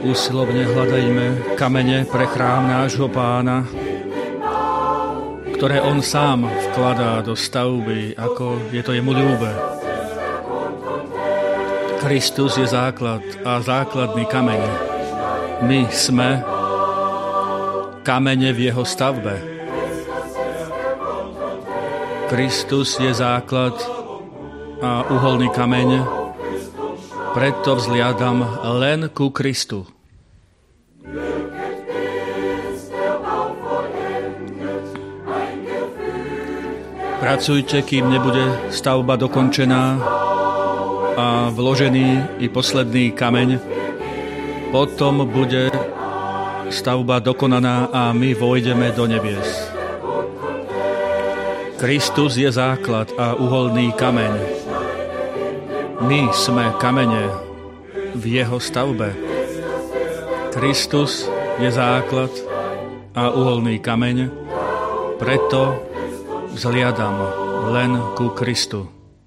Úsilovne hľadajme kamene pre chrám nášho Pána, ktoré on sám vkladá do stavby, ako je to jemu ľúbe. Kristus je základ a základný kameň. My sme kamene v jeho stavbe. Kristus je základ a uholný kameň, preto vzliadam len ku Kristu. Pracujte, kým nebude stavba dokončená a vložený i posledný kameň. Potom bude stavba dokonaná a my vojdeme do nebies. Kristus je základ a uholný kameň. My sme kamene v jeho stavbe. Kristus je základ a uholný kameň, preto vzliadam len ku Kristu.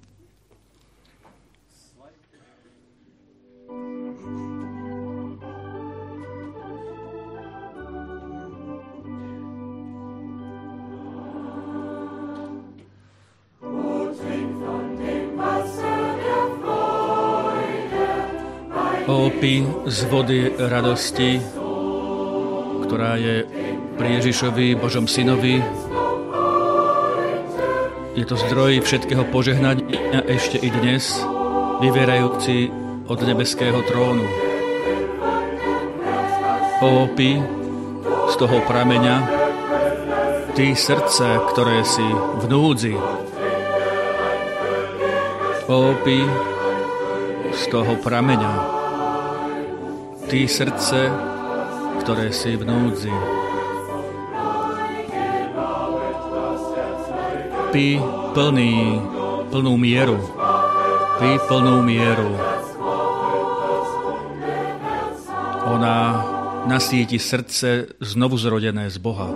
Ó, pí z vody radosti, ktorá je pri Ježišovi, Božom synovi. Je to zdroj všetkého požehnania ešte i dnes, vyvierajúci od nebeského trónu. Ó, pí z toho prameňa, ty srdce, ktoré si v núdzi. Ó, pí z toho prameňa, ty srdce, ktoré si v núdzi. Pí plnú mieru. Pí plnú mieru. Ona nasíti srdce znovuzrodené z Boha.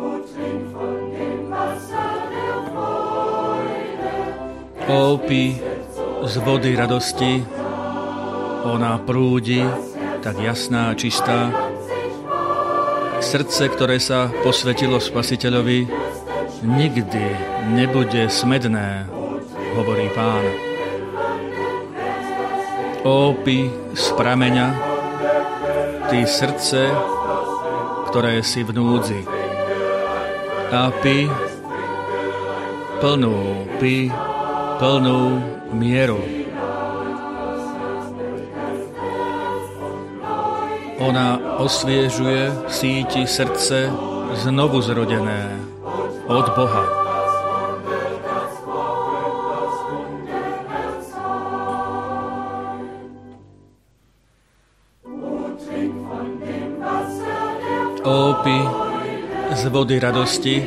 Ó, pí z vody radosti. Ona prúdi, tak jasná a čistá. Srdce, ktoré sa posvetilo Spasiteľovi, nikdy nebude smedné, hovorí Pán. Ó, pí z prameňa, ty srdce, ktoré si v núdzi. A pí plnú mieru. Ona osviežuje, síti srdce znovu zrodené od Boha. Ó, pí z vody radosti,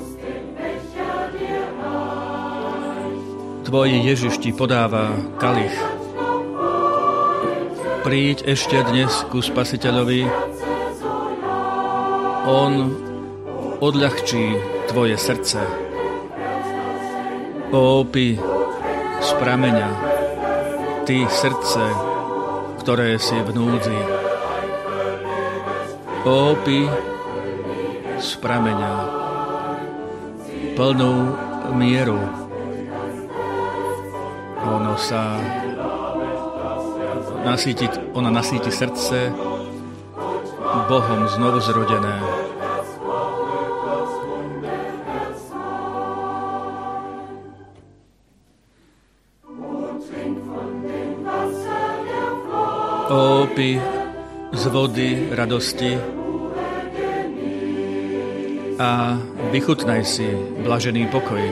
tvoj Ježiš ti podáva kalich. Príď ešte dnes ku Spasiteľovi, on odľahčí tvoje srdce. Ó, pí z prameňa, ty srdce, ktoré si v núdzi. Ó, pí z prameňa, plnú mieru. Ona nasíti srdce Bohom znovu zrodené. Ó, pí z vody radosti a vychutnaj si blažený pokoj.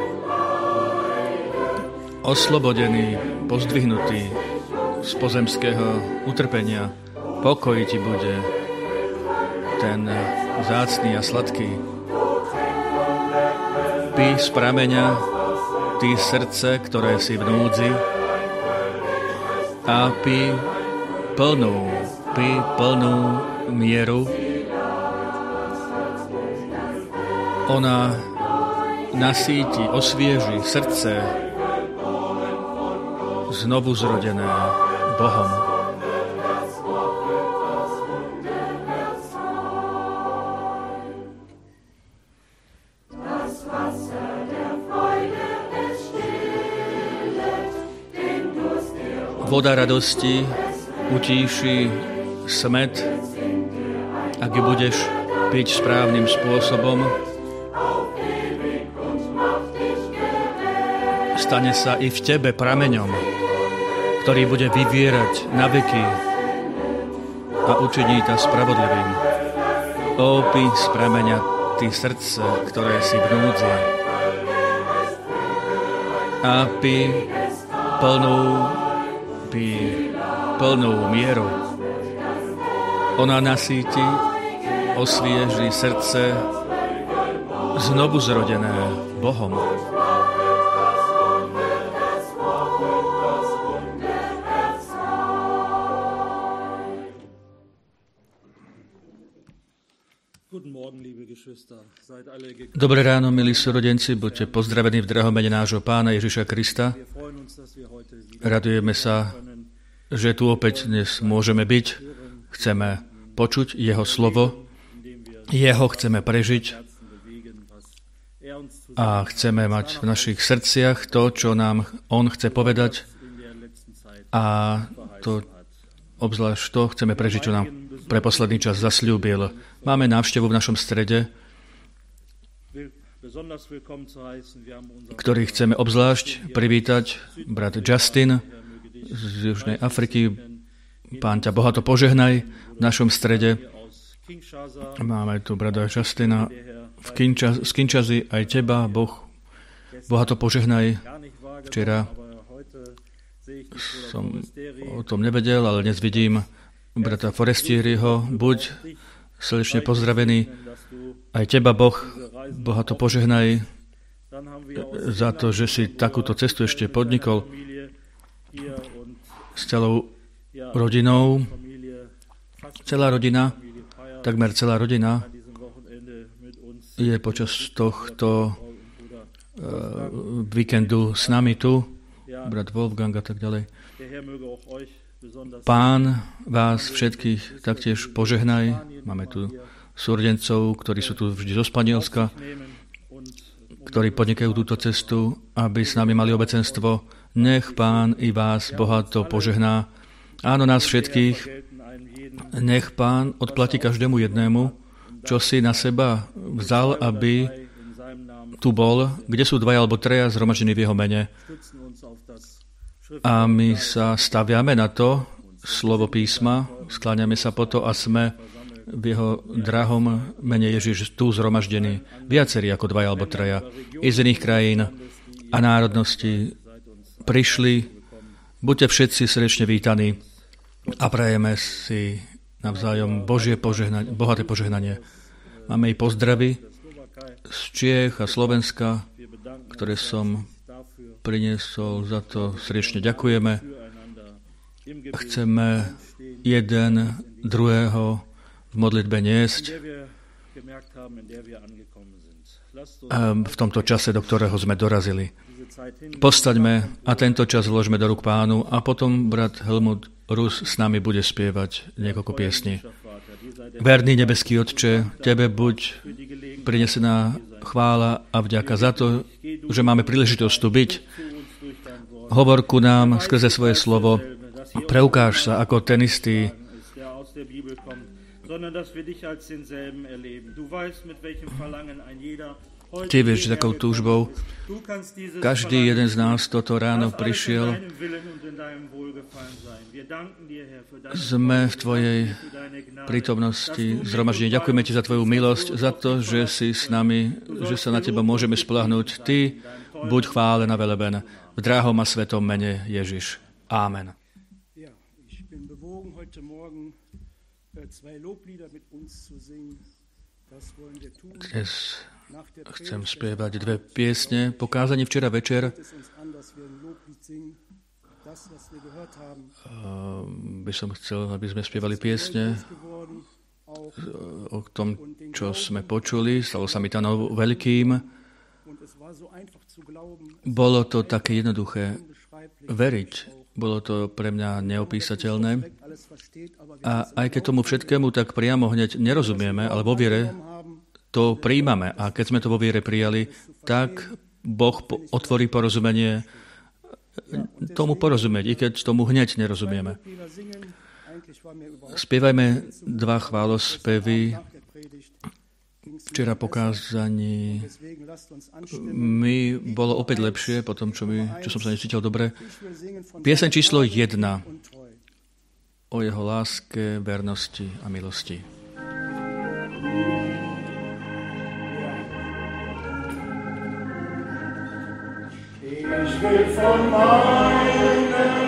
Oslobodený, pozdvihnutý z pozemského utrpenia, pokoj ti bude, ten vzácny a sladký. Pí z prameňa, ty srdce, ktoré si v núdzi, a pí plnú mieru. Ona nasíti, osvieži srdce znovu zrodené Bohom. voda radosti utíši smäd, ak ju budeš piť správnym spôsobom. Stane sa i v tebe prameňom, ktorý bude vyvierať na veky a učiní ťa spravodlivým. Opí z prameňa ty srdce, ktoré si v núdzi, a pí plnou mieru. Ona nasíti, osvieží srdce znovu zrodené Bohom. Dobré ráno, milí súrodenci, buďte pozdravení v drahom mene nášho Pána Ježiša Krista. Radujeme sa, že tu opäť dnes môžeme byť. Chceme počuť Jeho slovo, Jeho chceme prežiť a chceme mať v našich srdciach to, čo nám On chce povedať, a to obzvlášť to chceme prežiť, čo nám pre posledný čas zasľúbil. Máme návštevu v našom strede, ktorý chceme obzvlášť privítať, brat Justin z Južnej Afriky. Pán ťa bohato požehnaj v našom strede. Máme tu brata Justina z Kinshasy, aj teba, Boh bohato požehnaj. Včera som o tom nevedel, ale dnes vidím brata Forestieriho. Buď srdečne pozdravený. Aj teba, Boh bohato požehnaj za to, že si takúto cestu ešte podnikol s celou rodinou. Takmer celá rodina je počas tohto víkendu s nami tu, brat Wolfgang a tak ďalej. Pán vás všetkých taktiež požehnaj. Máme tu súrodencov, ktorí sú tu vždy zo Španielska, ktorí podnikajú túto cestu, aby s nami mali obecenstvo. Nech Pán i vás bohato požehná. Áno, nás všetkých. Nech Pán odplatí každému jednému, čo si na seba vzal, aby tu bol, kde sú dvaja alebo traja zhromaždení v jeho mene. A my sa staviame na to slovo písma, skláňame sa po to a sme v jeho drahom mene Ježiš tu zhromaždení, viacerí ako dvaja alebo traja, i z iných krajín a národností prišli. Buďte všetci srdečne vítaní a prajeme si navzájom bohaté požehnanie. Máme i pozdravy z Čiech a Slovenska, ktoré som priniesol, za to srdečne ďakujeme. Chceme jeden druhého v modlitbe niesť v tomto čase, do ktorého sme dorazili. Postaňme a tento čas vložme do rúk Pánu a potom brat Helmut Rus s nami bude spievať niekoľko piesní. Verný nebeský Otče, Tebe buď prinesená chvála a vďaka za to, že máme príležitosť tu byť. Hovor ku nám skrze svoje slovo. Preukáž sa ako ten istý. Ty vieš, takou túžbou každý jeden z nás toto ráno prišiel. Sme v Tvojej prítomnosti zhromaždení. Ďakujeme Ti za Tvoju milosť, za to, že si s nami, že sa na Teba môžeme spoľahnúť. Ty buď chválená, veleben v drahom a svetom mene Ježiš. Amen. Dnes chcem spievať dve piesne. Po kázaní včera večer by som chcel, aby sme spievali piesne o tom, čo sme počuli. Stalo sa mi to veľkým. Bolo to také jednoduché veriť. Bolo to pre mňa neopísateľné. A aj keď tomu všetkému tak priamo hneď nerozumieme, ale vo viere to prijímame. A keď sme to vo viere prijali, tak Boh otvorí porozumenie tomu porozumieť, i keď tomu hneď nerozumieme. Spievajme 2 chválospevy. Včera po kázaní mi bolo opäť lepšie, po tom, čo som sa necítil dobre. Pieseň číslo 1 o jeho láske, vernosti a milosti. Ich will von meinem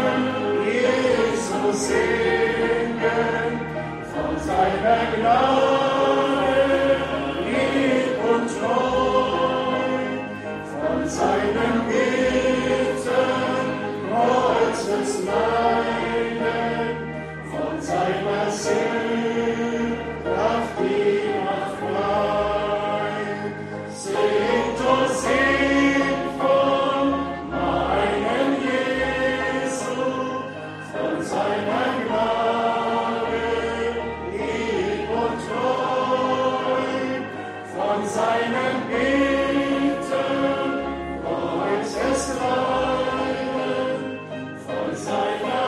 Jesus singen, von seiner Gnade, lieb und treu, von seinen Bitten, Kreuzes Leiden, von seiner Kraft, die macht frei. Singt, oh singt von meinem Jesu, von seiner Gnade, lieb und treu, von seinen Bitten, Kreuzes Leiden, von seiner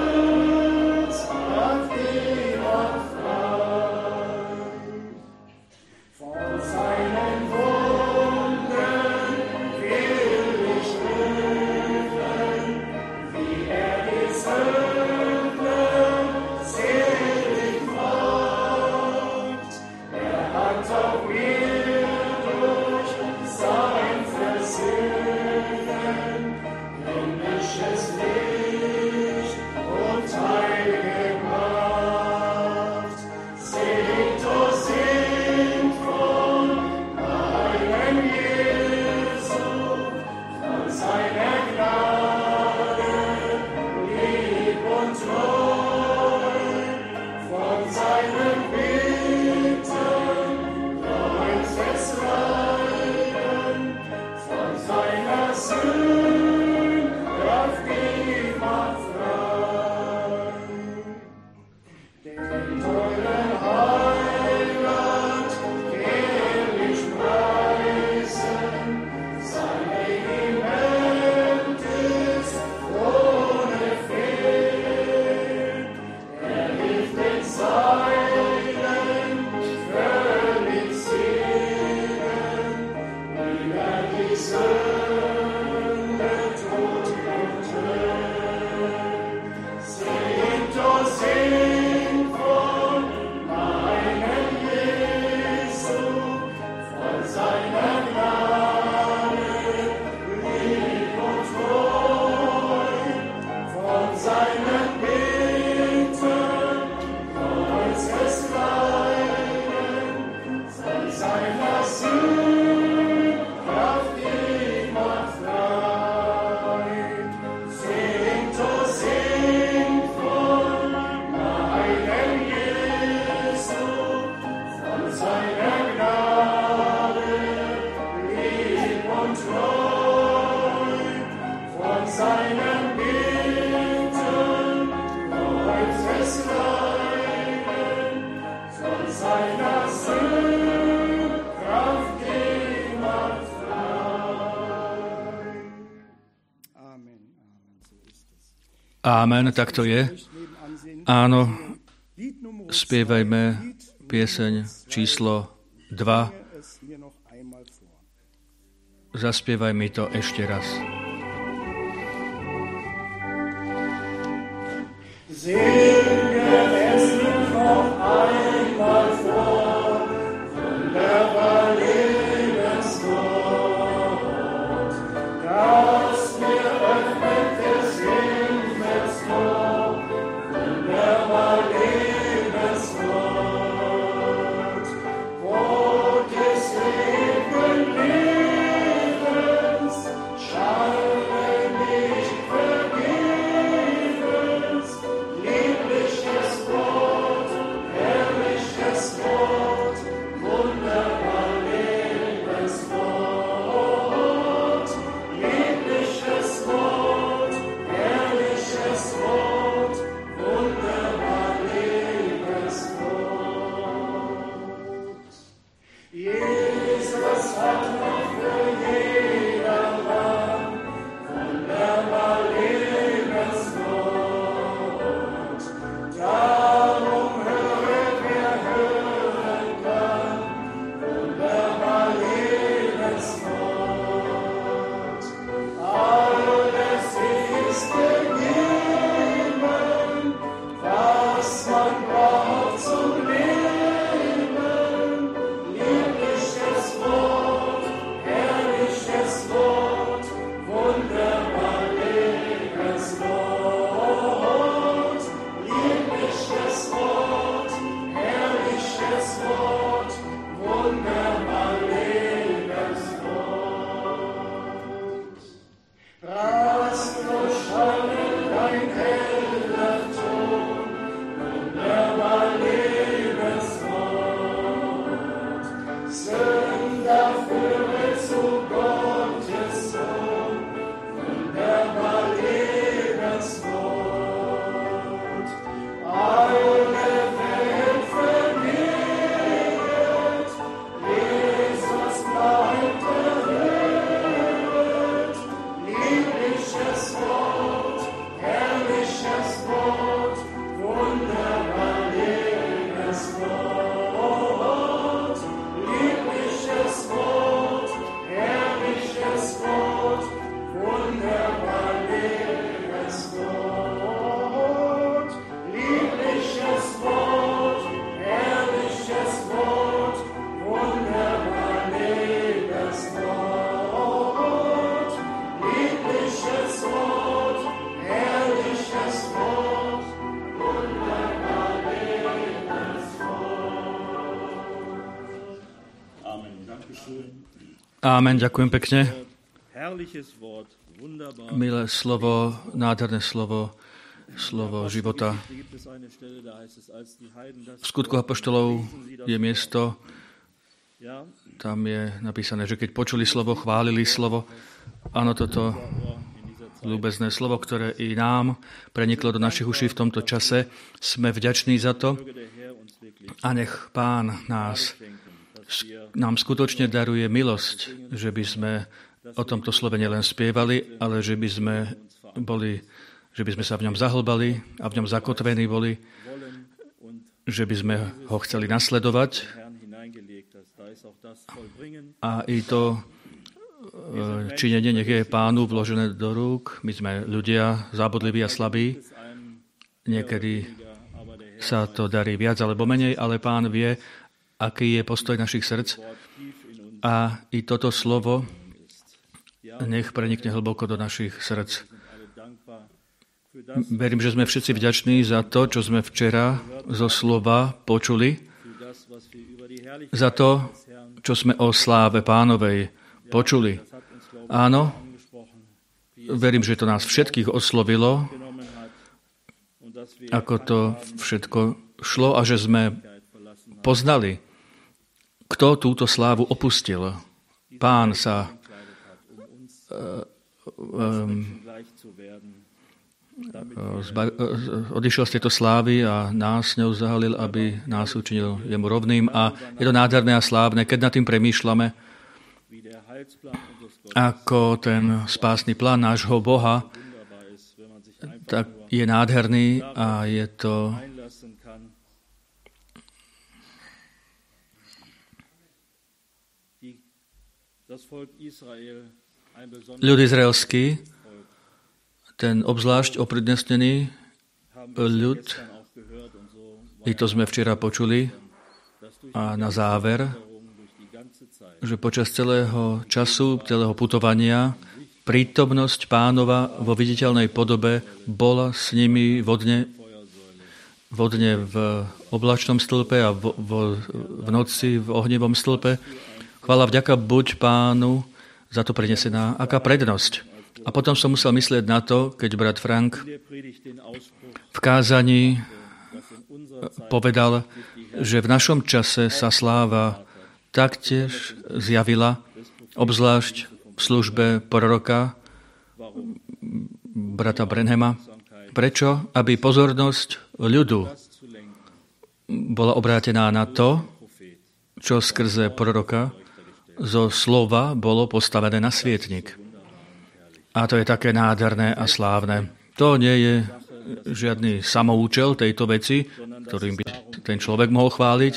Kraft, die macht frei. Von seinen Wunden will ich rufen, wie die Sünde selig macht. Hat auch mir durch sein Versöhnen himmlisches Licht und Heil gemacht. Singt, oh singt von meinem Jesu, von seiner Gnade, lieb und treu, von seinen Bitten, Kreuzes Leiden, von seiner Kraft, die macht frei. Den teuren Heiland will ich preisen, sein Regiment ist ohne Fehl. Hilft den Seinen völlig siegen, über die Sünde, Tod und Hölle. Singt, oh singt von meinem Jesu, von seiner Gnade, lieb und treu, von seinen Bitten, Kreuzes Leiden, von seiner Kraft, die macht frei. Singt, oh singt von meinem Jesu, von seiner Gnade, lieb und treu, von seinen Bitten, Kreuzes Leiden, von seiner Kraft, die macht frei. Amen, Amen, so ist es. Amen, tak to je. Áno, spievajme pieseň číslo 2. Zaspievaj mi to ešte raz. Singe es noch einmal vor, wunderbar Lebensgott, das mir öffnet des Himmels Tor, wunderbar Lebensgott, Brot des ewigen Lebens, Schale Amen, ďakujem pekne. Herrliches Wort, wunderbar. Milé slovo, nádherné slovo, slovo života. V Skutkoch apoštolov je miesto, tam je napísané, že keď počuli slovo, chválili slovo. Áno, toto ľúbezné slovo, ktoré i nám preniklo do našich uší v tomto čase. Sme vďační za to a nech Pán nám skutočne daruje milosť, že by sme o tomto slove nielen spievali, ale že by sme sa v ňom zahlbali a v ňom zakotvení boli, že by sme ho chceli nasledovať. A i to činenie nech je Pánu vložené do rúk. My sme ľudia zábodliví a slabí. Niekedy sa to darí viac alebo menej, ale Pán vie, aký je postoj našich srdc. A i toto slovo nech prenikne hlboko do našich srdc. Verím, že sme všetci vďační za to, čo sme včera zo slova počuli, za to, čo sme o sláve Pánovej počuli. Áno, verím, že to nás všetkých oslovilo, ako to všetko šlo a že sme poznali, kto túto slávu opustil. Pán sa odišiel z tejto slávy a nás ňou zahalil, aby nás učinil jemu rovným. A je to nádherné a slávne, keď nad tým premýšľame, ako ten spásny plán nášho Boha, tak je nádherný a je to ľud izraelský, ten obzvlášť oprednesnený ľud, i to sme včera počuli, a na záver, že počas celého času, celého putovania, prítomnosť Pánova vo viditeľnej podobe bola s nimi vodne v oblačnom stĺpe a v noci v ohnivom stĺpe. Chvála vďaka buď Pánu za to prinesená. Aká prednosť. A potom som musel myslieť na to, keď brat Frank v kázaní povedal, že v našom čase sa sláva taktiež zjavila, obzvlášť v službe proroka brata Branhama. Prečo? Aby pozornosť ľudu bola obrátená na to, čo skrze proroka zo slova bolo postavené na svietnik. A to je také nádherné a slávne. To nie je žiadny samoučel tejto veci, ktorým by ten človek mohol chváliť,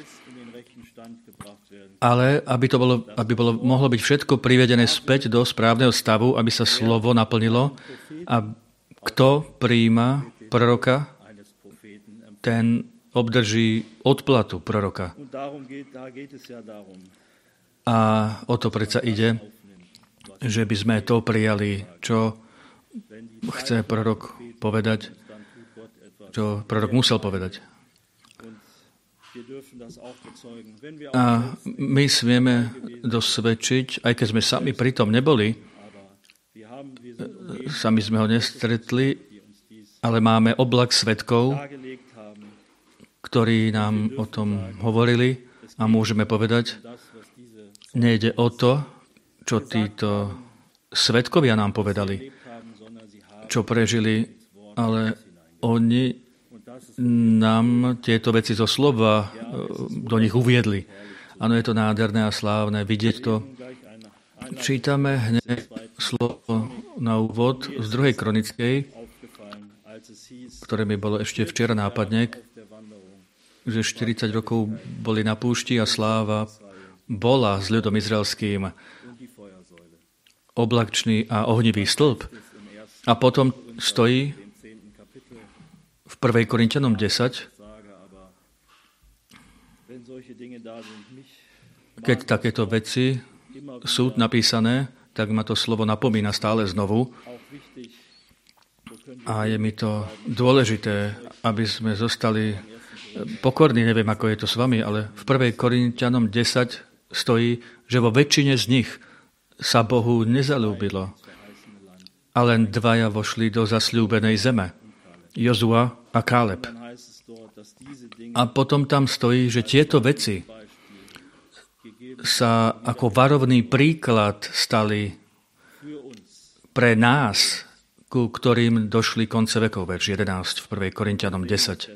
ale aby mohlo byť všetko privedené späť do správneho stavu, aby sa slovo naplnilo. A kto prijíma proroka, ten obdrží odplatu proroka. A o to predsa ide, že by sme to prijali, čo chce prorok povedať, čo prorok musel povedať. A my smieme dosvedčiť, aj keď sme sami pri tom neboli, sami sme ho nestretli, ale máme oblak svedkov, ktorí nám o tom hovorili a môžeme povedať, nejde o to, čo títo svedkovia nám povedali, čo prežili, ale oni nám tieto veci zo slova do nich uviedli. Áno, je to nádherné a slávne vidieť to. Čítame hneď slovo na úvod z 2. Kronickej, ktoré mi bolo ešte včera nápadne, že 40 rokov boli na púšti a sláva bola s ľudom izraelským, oblačný a ohnivý stĺp. A potom stojí v 1. Korinťanom 10, keď takéto veci sú napísané, tak ma to slovo napomína stále znovu. A je mi to dôležité, aby sme zostali pokorní. Neviem, ako je to s vami, ale v 1. Korinťanom 10 stojí, že vo väčšine z nich sa Bohu nezalúbilo. A len dvaja vošli do zasľúbenej zeme. Jozua a Káleb. A potom tam stojí, že tieto veci sa ako varovný príklad stali pre nás, ku ktorým došli konce vekov, verš 11 v 1. Korinťanom 10.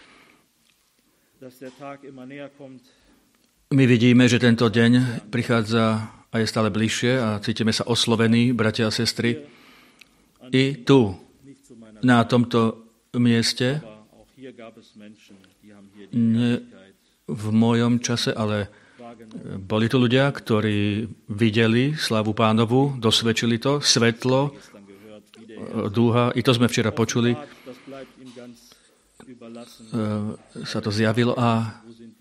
My vidíme, že tento deň prichádza a je stále bližšie a cítime sa oslovení, bratia a sestry. I tu, na tomto mieste, nie v mojom čase, ale boli tu ľudia, ktorí videli slávu Pánovu, dosvedčili to, svetlo, dúha, i to sme včera počuli, sa to zjavilo a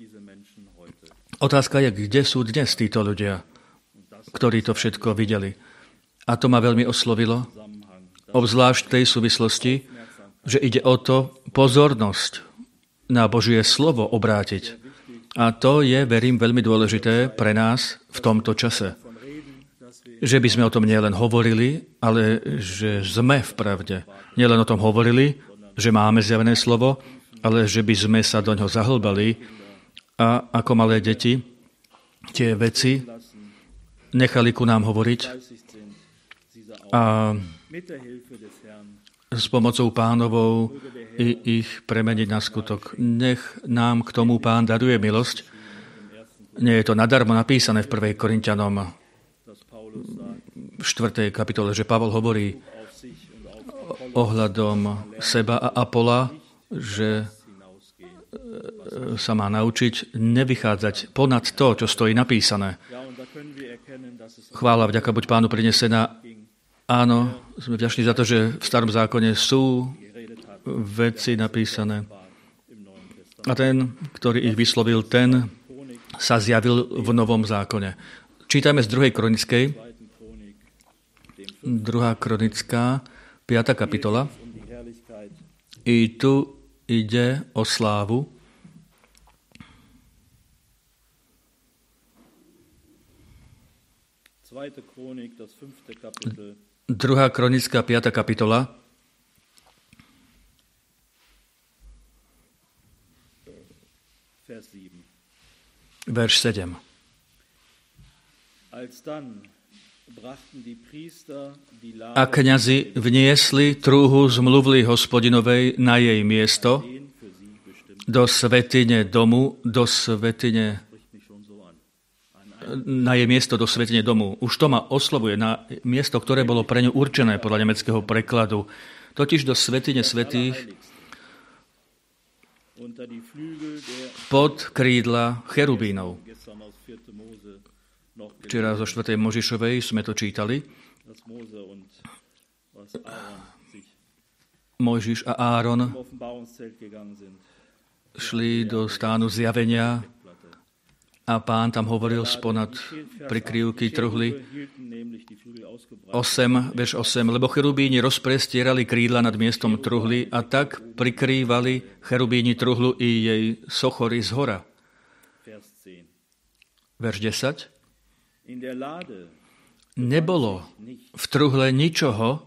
otázka je, kde sú dnes títo ľudia, ktorí to všetko videli. A to ma veľmi oslovilo, obzvlášť v tej súvislosti, že ide o to pozornosť na Božie slovo obrátiť. A to je, verím, veľmi dôležité pre nás v tomto čase. Že by sme o tom nielen hovorili, ale že sme v pravde. Nielen o tom hovorili, že máme zjavené slovo, ale že by sme sa do ňoho zahlbali a ako malé deti tie veci nechali ku nám hovoriť a s pomocou Pánovou i ich premeniť na skutok. Nech nám k tomu Pán daruje milosť. Nie je to nadarmo napísané v 1. Korinťanom v 4. kapitole, že Pavol hovorí ohľadom seba a Apola, že sa má naučiť nevychádzať ponad to, čo stojí napísané. Chvála, vďaka buď Pánu prinesená. Áno, sme vďační za to, že v Starom zákone sú veci napísané. A ten, ktorý ich vyslovil, ten sa zjavil v Novom zákone. Čítame z 2. kronickej, 2. kronická, 5. kapitola. I tu ide o slávu. Druhá kronická, 5. kapitola. Verš 7. A kňazi vniesli trúhu zmluvy Hospodinovej na jej miesto do svätyne domu, na jej miesto do svätyne domu. Už to ma oslovuje, na miesto, ktoré bolo pre ňu určené podľa nemeckého prekladu. Totiž do svätyne svätých pod krídla cherubínov. Včera zo 4. Možišovej sme to čítali. Mojžiš a Áron šli do stánu zjavenia a Pán tam hovoril sponad prikrývky truhly. 8, verš 8. Lebo cherubíni rozprestierali krídla nad miestom truhly a tak prikrývali cherubíni truhlu i jej sochory zhora. Verš 10. Nebolo v truhle ničoho,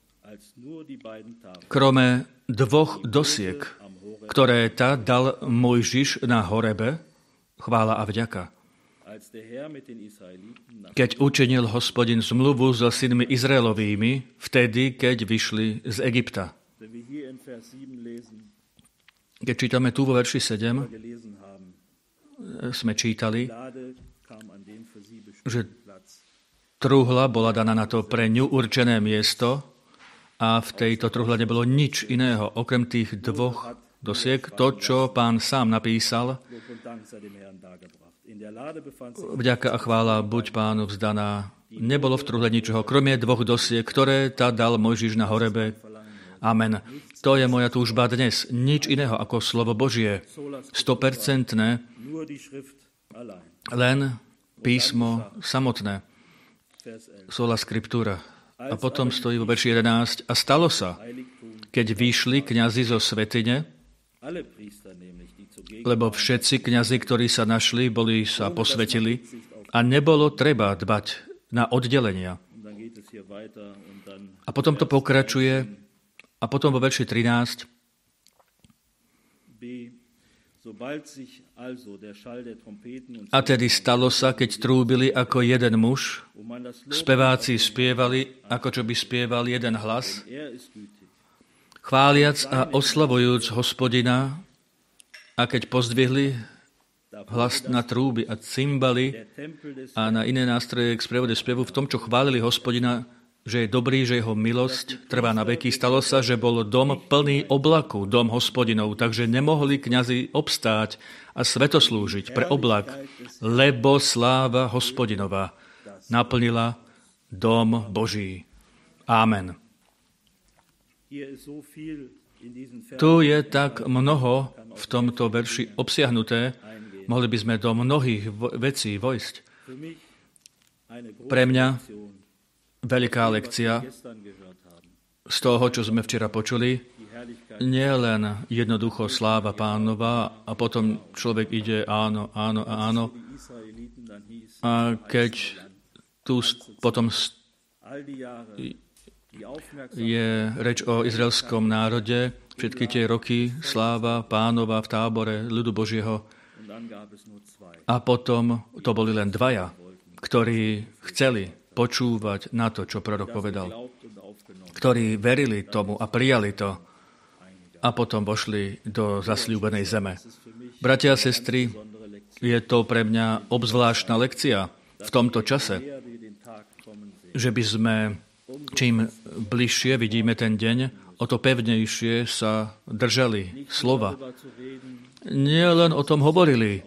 krome 2 dosiek, ktoré tá dal Mojžiš na Horebe, chvála a vďaka. Keď učinil Hospodin zmluvu so synmi Izraelovými, vtedy, keď vyšli z Egypta. Keď čítame tu vo verši 7, sme čítali, že truhla bola daná na to pre ňu určené miesto a v tejto truhle nebolo nič iného, okrem tých 2 dosiek, to, čo Pán sám napísal. Vďaka a chvála buď Pánu vzdaná. Nebolo v truhle ničoho, kromie 2 dosiek, ktoré tá dal Mojžiš na Horebe. Amen. To je moja túžba dnes. Nič iného ako slovo Božie. 100%, len písmo samotné. Sola scriptura. A potom stojí vo verši 11. A stalo sa, keď vyšli kňazi zo svätyne, lebo všetci kňazi, ktorí sa našli, sa posvetili A nebolo treba dbať na oddelenia. A potom to pokračuje a potom vo verši 13 a tedy stalo sa, keď trúbili ako jeden muž, speváci spievali, ako čo by spieval jeden hlas, chváliac a oslavujúc Hospodina, a keď pozdvihli hlas na trúby a cymbaly a na iné nástroje k sprevode spevu, v tom, čo chválili Hospodina, že je dobrý, že jeho milosť trvá na veky. Stalo sa, že bol dom plný oblaku, dom Hospodinov, takže nemohli kňazi obstáť a svetoslúžiť pre oblak, lebo sláva Hospodinova naplnila dom Boží. Amen. Tu je tak mnoho v tomto verši obsiahnuté, mohli by sme do mnohých vecí vojsť. Pre mňa veľká lekcia z toho, čo sme včera počuli, nie len jednoducho sláva Pánova a potom človek ide áno, áno a áno. A keď tu potom je reč o izraelskom národe, všetky tie roky sláva Pánova v tábore ľudu Božieho. A potom to boli len dvaja, ktorí chceli počúvať na to, čo prorok povedal, ktorí verili tomu a prijali to a potom vošli do zasľúbenej zeme. Bratia a sestry, je to pre mňa obzvláštna lekcia v tomto čase, že by sme, čím bližšie vidíme ten deň, o to pevnejšie sa držali slova. Nie len o tom hovorili,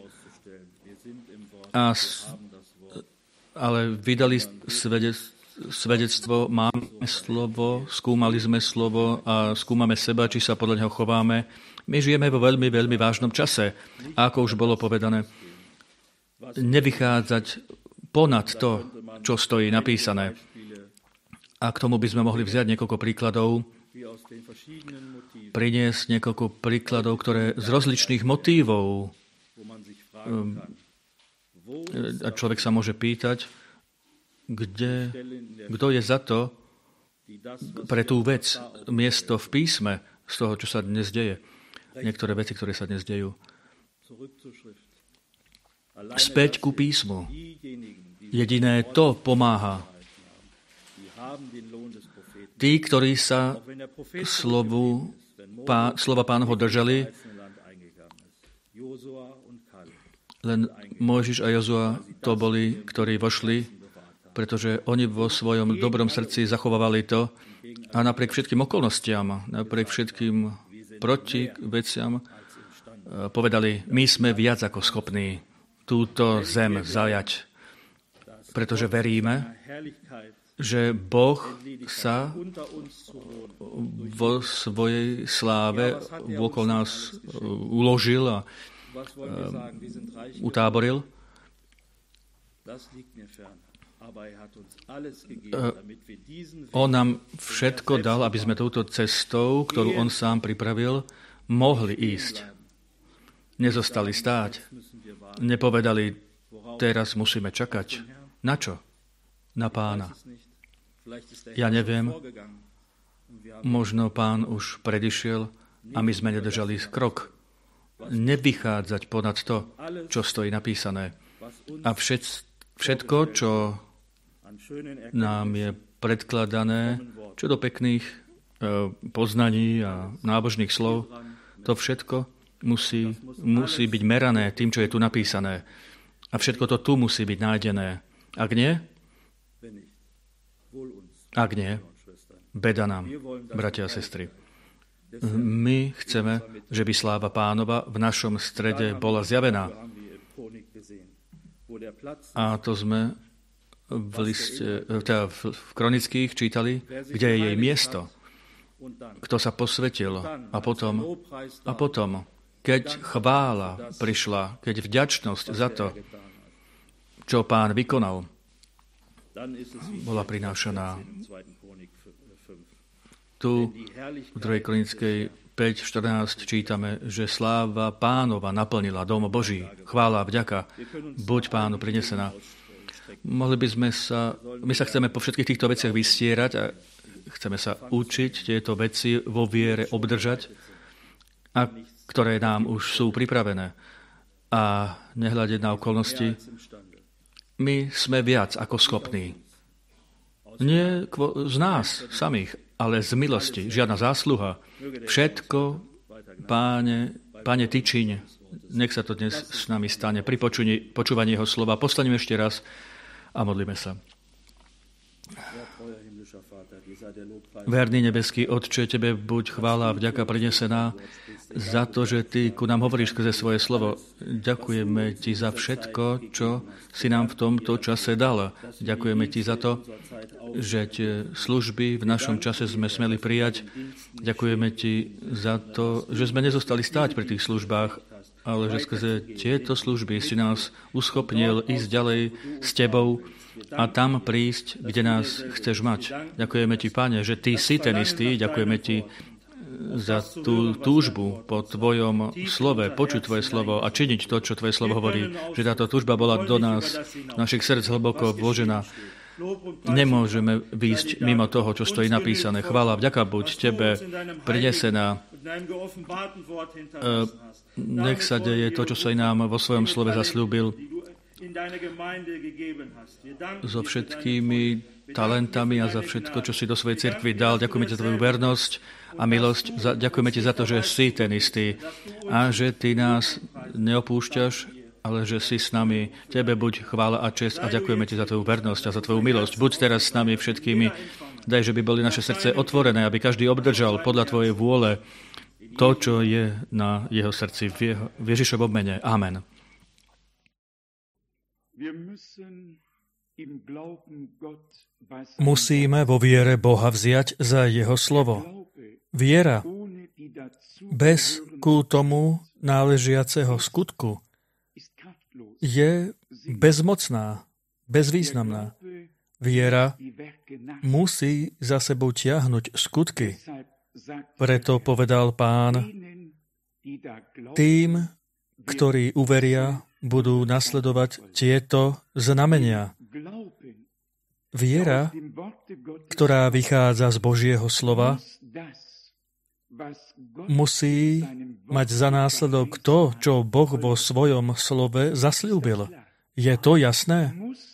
ale vydali svedectvo, máme slovo, skúmali sme slovo a skúmame seba, či sa podľa neho chováme. My žijeme vo veľmi, veľmi vážnom čase. A ako už bolo povedané, nevychádzať ponad to, čo stojí napísané. A k tomu by sme mohli vziať niekoľko príkladov, priniesť niekoľko príkladov, ktoré z rozličných motívov a človek sa môže pýtať, kto je za to pre tú vec miesto v písme z toho, čo sa dnes deje. Niektoré veci, ktoré sa dnes dejú. Späť ku písmu. Jediné to pomáha. Tí, ktorí sa slova Pánovho držali, len Mojžiš a Jozua to boli, ktorí vošli, pretože oni vo svojom dobrom srdci zachovávali to a napriek všetkým okolnostiam, napriek všetkým proti veciam povedali, my sme viac ako schopní túto zem zajať, pretože veríme, že Boh sa vo svojej sláve okolo nás uložil a utáboril. On nám všetko dal, aby sme touto cestou, ktorú on sám pripravil, mohli ísť. Nezostali stáť. Nepovedali, teraz musíme čakať. Na čo? Na Pána. Ja neviem. Možno Pán už predišiel a my sme nedržali krok. Nevychádzať ponad to, čo stojí napísané. A všetko, čo nám je predkladané, čo do pekných poznaní a nábožných slov, to všetko musí byť merané tým, čo je tu napísané. A všetko to tu musí byť nájdené. Ak nie, beda nám, bratia a sestry. My chceme, že by sláva Pánova v našom strede bola zjavená. A to sme v Kronických čítali, kde je jej miesto, kto sa posvetil. A potom, keď chvála prišla, keď vďačnosť za to, čo Pán vykonal, bola prinášaná. Tu v 2. Kronickej 5.14 čítame, že sláva Pánova naplnila dom Boží. Chvála a vďaka buď Pánu prinesená. My sa chceme po všetkých týchto veciach vystierať a chceme sa učiť tieto veci vo viere obdržať, a ktoré nám už sú pripravené. A nehľadiť na okolnosti, my sme viac ako schopní. Nie z nás samých, ale z milosti. Žiadna zásluha. Všetko, Páne, Ty čiň. Nech sa to dnes s nami stane. Pri počúvaní Jeho slova postaňme ešte raz a modlíme sa. Verný nebeský Otče, Tebe buď chvála a vďaka prinesená za to, že Ty ku nám hovoríš skrze svoje slovo. Ďakujeme Ti za všetko, čo si nám v tomto čase dal. Ďakujeme Ti za to, že tie služby v našom čase sme smeli prijať. Ďakujeme Ti za to, že sme nezostali stáť pri tých službách, ale že skrze tieto služby si nás uschopnil ísť ďalej s Tebou a tam prísť, kde nás chceš mať. Ďakujeme Ti, Pane, že Ty si ten istý. Ďakujeme Ti za tú túžbu po Tvojom slove, počuť Tvoje slovo a činiť to, čo Tvoje slovo hovorí. Že táto túžba bola do nás, našich srdc hlboko vložená. Nemôžeme výjsť mimo toho, čo stojí napísané. Chvála, vďaka buď Tebe prinesená. Nech sa deje to, čo si nám vo svojom slove zasľúbil so všetkými talentami a za všetko, čo si do svojej cirkvi dal. Ďakujeme Ti za Tvoju vernosť a milosť. Ďakujeme Ti za to, že si ten istý a že Ty nás neopúšťaš, ale že si s nami. Tebe buď chvála a česť a ďakujeme Ti za Tvoju vernosť a za Tvoju milosť. Buď teraz s nami všetkými. Daj, že by boli naše srdce otvorené, aby každý obdržal podľa Tvojej vôle to, čo je na jeho srdci v Ježišovom mene. Amen. Musíme vo viere Boha vziať za Jeho slovo. Viera bez ku tomu náležiaceho skutku je bezmocná, bezvýznamná. Viera musí za sebou tiahnuť skutky. Preto povedal Pán, tým, ktorí uveria, budú nasledovať tieto znamenia. Viera, ktorá vychádza z Božieho slova, musí mať za následok to, čo Boh vo svojom slove zasľúbil. Je to jasné?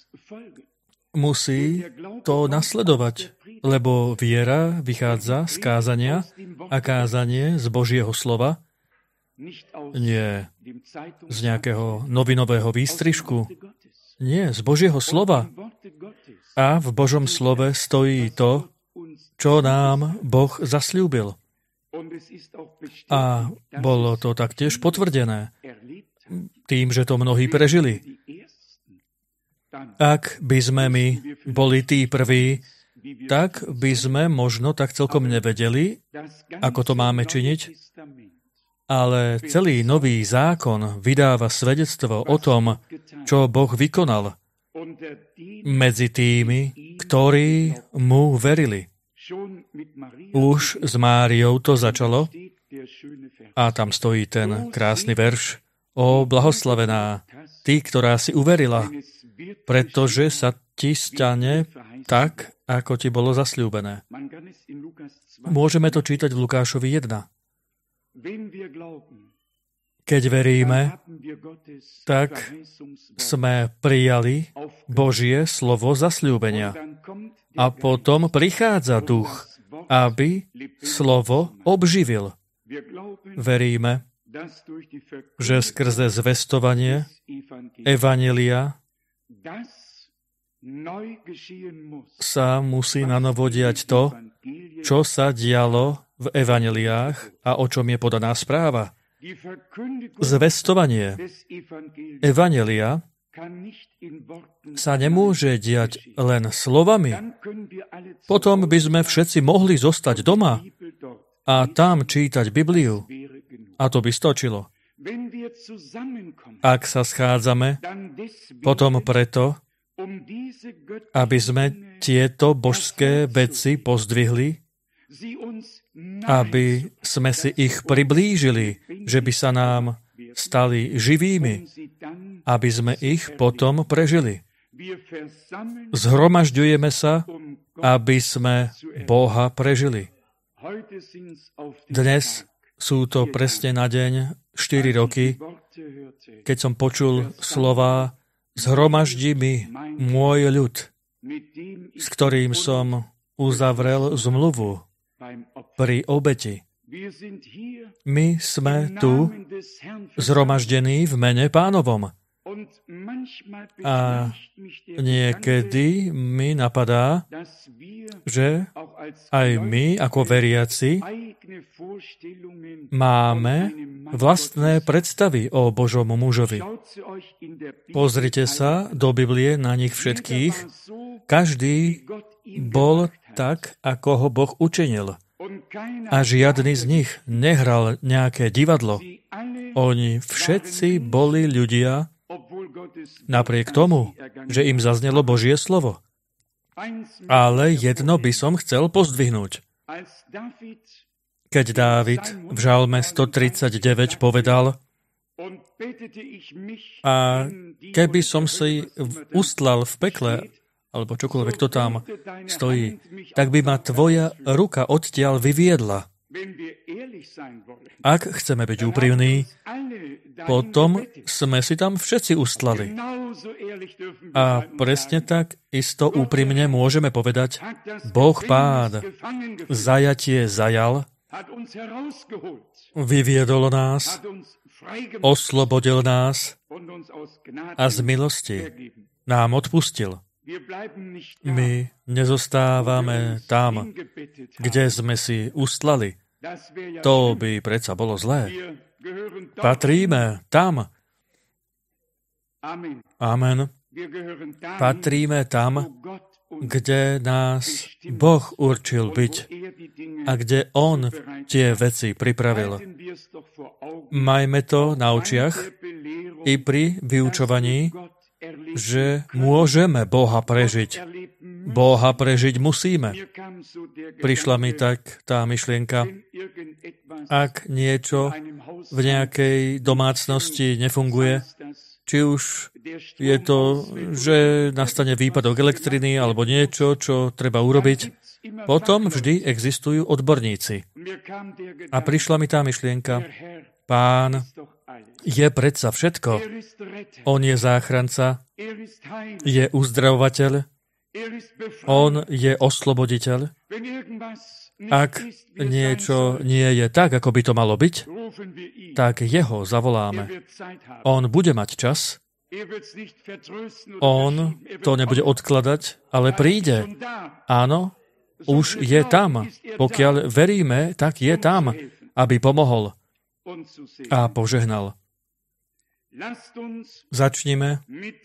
Musí to nasledovať, lebo viera vychádza z kázania a kázanie z Božieho slova, nie z nejakého novinového výstrižku, nie z Božieho slova. A v Božom slove stojí to, čo nám Boh zasľúbil. A bolo to taktiež potvrdené tým, že to mnohí prežili. Ak by sme my boli tí prví, tak by sme možno tak celkom nevedeli, ako to máme činiť, ale celý nový zákon vydáva svedectvo o tom, čo Boh vykonal medzi tými, ktorí mu verili. Už s Máriou to začalo a tam stojí ten krásny verš: O blahoslavená, ty, ktorá si uverila, pretože sa ti stane tak, ako ti bolo zasľúbené. Môžeme to čítať v Lukášovi 1. Keď veríme, tak sme prijali Božie slovo zasľúbenia. A potom prichádza Duch, aby slovo obživil. Veríme, že skrze zvestovanie evanjelia sa musí nanovodiať to, čo sa dialo v evanjeliách a o čom je podaná správa. Zvestovanie evanjelia sa nemôže diať len slovami. Potom by sme všetci mohli zostať doma a tam čítať Bibliu. A to by stačilo. Ak sa schádzame, potom preto, aby sme tieto božské veci pozdvihli, aby sme si ich priblížili, že by sa nám stali živými, aby sme ich potom prežili. Zhromažďujeme sa, aby sme Boha prežili. Dnes sú to presne na deň 4 roky, keď som počul slová zhromaždi mi môj ľud, s ktorým som uzavrel zmluvu pri obeti. My sme tu zhromaždení v mene Pánovom. A niekedy mi napadá, že aj my ako veriaci máme vlastné predstavy o Božom mužovi. Pozrite sa do Biblie na nich všetkých. Každý bol tak, ako ho Boh učinil. A žiadny z nich nehral nejaké divadlo. Oni všetci boli ľudia, napriek tomu, že im zaznelo Božie slovo. Ale jedno by som chcel pozdvihnúť. Keď Dávid v Žalme 139 povedal: a keby som si ustlal v pekle, alebo čokoľvek to tam stojí, tak by ma tvoja ruka odtiaľ vyviedla. Ak chceme byť úprimní, potom sme si tam všetci ustlali. A presne tak isto úprimne môžeme povedať: Boh Pán zajatie zajal, vyviedol nás, oslobodil nás a z milosti nám odpustil. My nezostávame tam, kde sme si ustlali. To by predsa bolo zlé. Patríme tam. Amen. Patríme tam, kde nás Boh určil byť a kde On tie veci pripravil. Majme to na očiach i pri vyučovaní, že môžeme Boha prežiť. Boha prežiť musíme. Prišla mi tak tá myšlienka, ak niečo v nejakej domácnosti nefunguje, či už je to, že nastane výpadok elektriny alebo niečo, čo treba urobiť, potom vždy existujú odborníci. A prišla mi tá myšlienka, Pán je predsa všetko. On je záchranca, je uzdravovateľ, on je osloboditeľ. Ak niečo nie je tak, ako by to malo byť, tak jeho zavoláme. On bude mať čas, on to nebude odkladať, ale príde. Áno, už je tam. Pokiaľ veríme, tak je tam, aby pomohol a požehnal. Začnime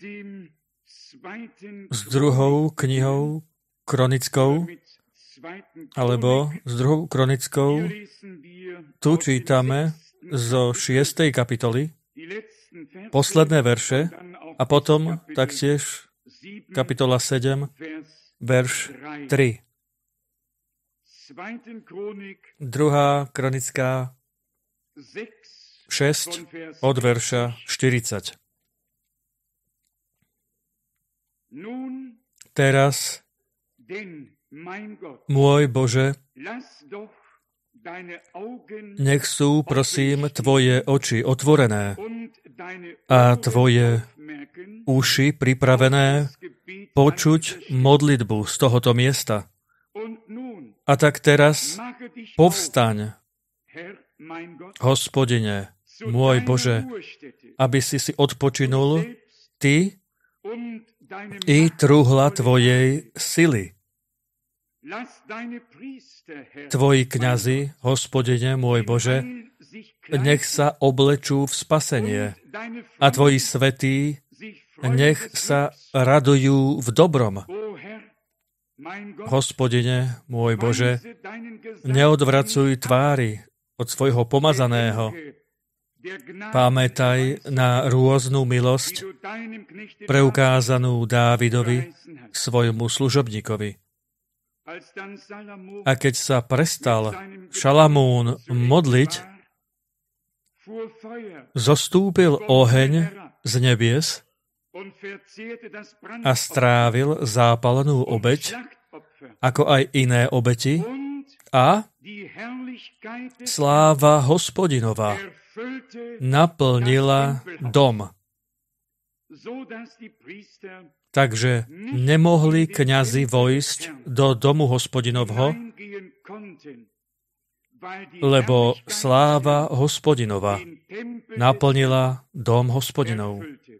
s druhou knihou kronickou, alebo s druhou kronickou. Tu čítame zo 6. kapitoly posledné verše a potom taktiež kapitola 7, verš 3. Druhá kronická 6 od verša 40. Teraz, môj Bože, nech sú, prosím, tvoje oči otvorené a tvoje uši pripravené počuť modlitbu z tohoto miesta. A tak teraz povstaň, Hospodine, môj Bože, aby si odpočinul ty i trúhla tvojej sily. Tvoji kňazi, Hospodine, môj Bože, nech sa oblečú v spasenie a tvoji svätí nech sa radujú v dobrom. Hospodine, môj Bože, neodvracuj tvári od svojho pomazaného. Pamätaj na rôznu milosť preukázanú Dávidovi, svojmu služobníkovi. A keď sa prestal Šalamún modliť, zostúpil oheň z nebies a strávil zápalenú obeť, ako aj iné obeti, a sláva Hospodinova naplnila dom. Takže nemohli kňazi vojsť do domu Hospodinovho, lebo sláva Hospodinova naplnila dom Hospodinov.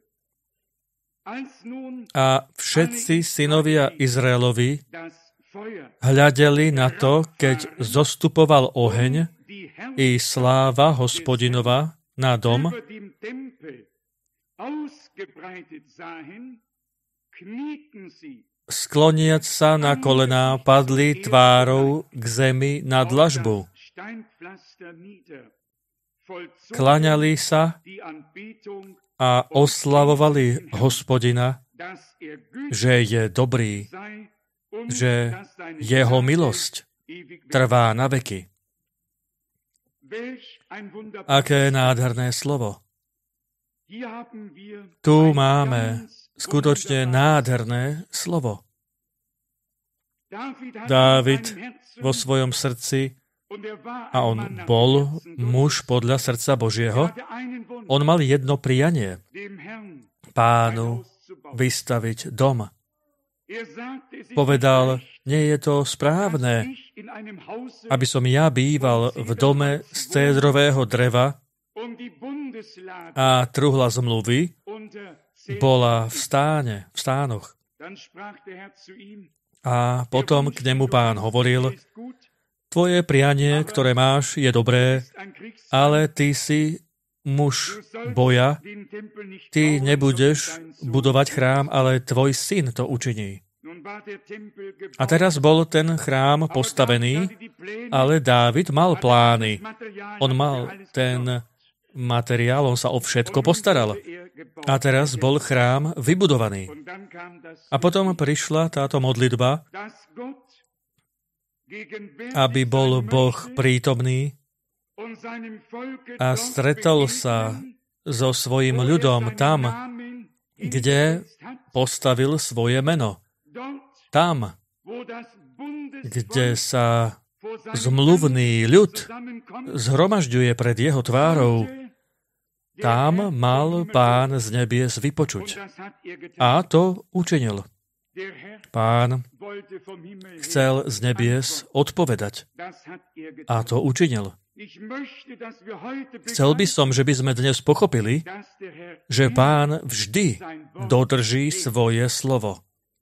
A všetci synovia Izraelovi hľadeli na to, keď zostupoval oheň i sláva Hospodinova na dom, skloniac sa na kolená, padli tvárou k zemi na dlažbu. Klaňali sa a oslavovali Hospodina, že je dobrý, že jeho milosť trvá na veky. Aké nádherné slovo. Tu máme skutočne nádherné slovo. Dávid vo svojom srdci, a on bol muž podľa srdca Božieho, on mal jedno prianie: Pánu vystaviť dom. Povedal, nie je to správne, aby som ja býval v dome z cédrového dreva a truhla zmluvy bola v stánoch. A potom k nemu Pán hovoril, tvoje prianie, ktoré máš, je dobré, ale ty si muž boja, ty nebudeš budovať chrám, ale tvoj syn to učiní. A teraz bol ten chrám postavený, ale Dávid mal plány. On mal ten materiál, on sa o všetko postaral. A teraz bol chrám vybudovaný. A potom prišla táto modlitba, aby bol Boh prítomný a stretol sa so svojím ľudom tam, kde postavil svoje meno. Tam, kde sa zmluvný ľud zhromažďuje pred jeho tvárou, tam mal Pán z nebies vypočuť. A to učinil. Pán chcel z nebies odpovedať. A to učinil. Chcel by som, že by sme dnes pochopili, že Pán vždy dodrží svoje slovo.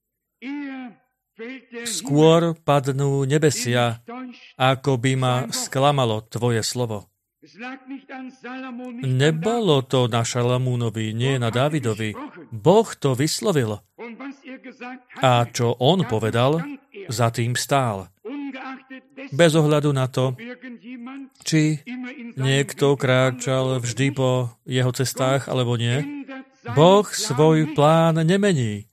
Skôr padnú nebesia, ako by ma sklamalo tvoje slovo. Nebolo to na Šalamúnovi, nie na Dávidovi. Boh to vyslovil. A čo on povedal, za tým stál. Bez ohľadu na to, či niekto kráčal vždy po jeho cestách, alebo nie, Boh svoj plán nemení.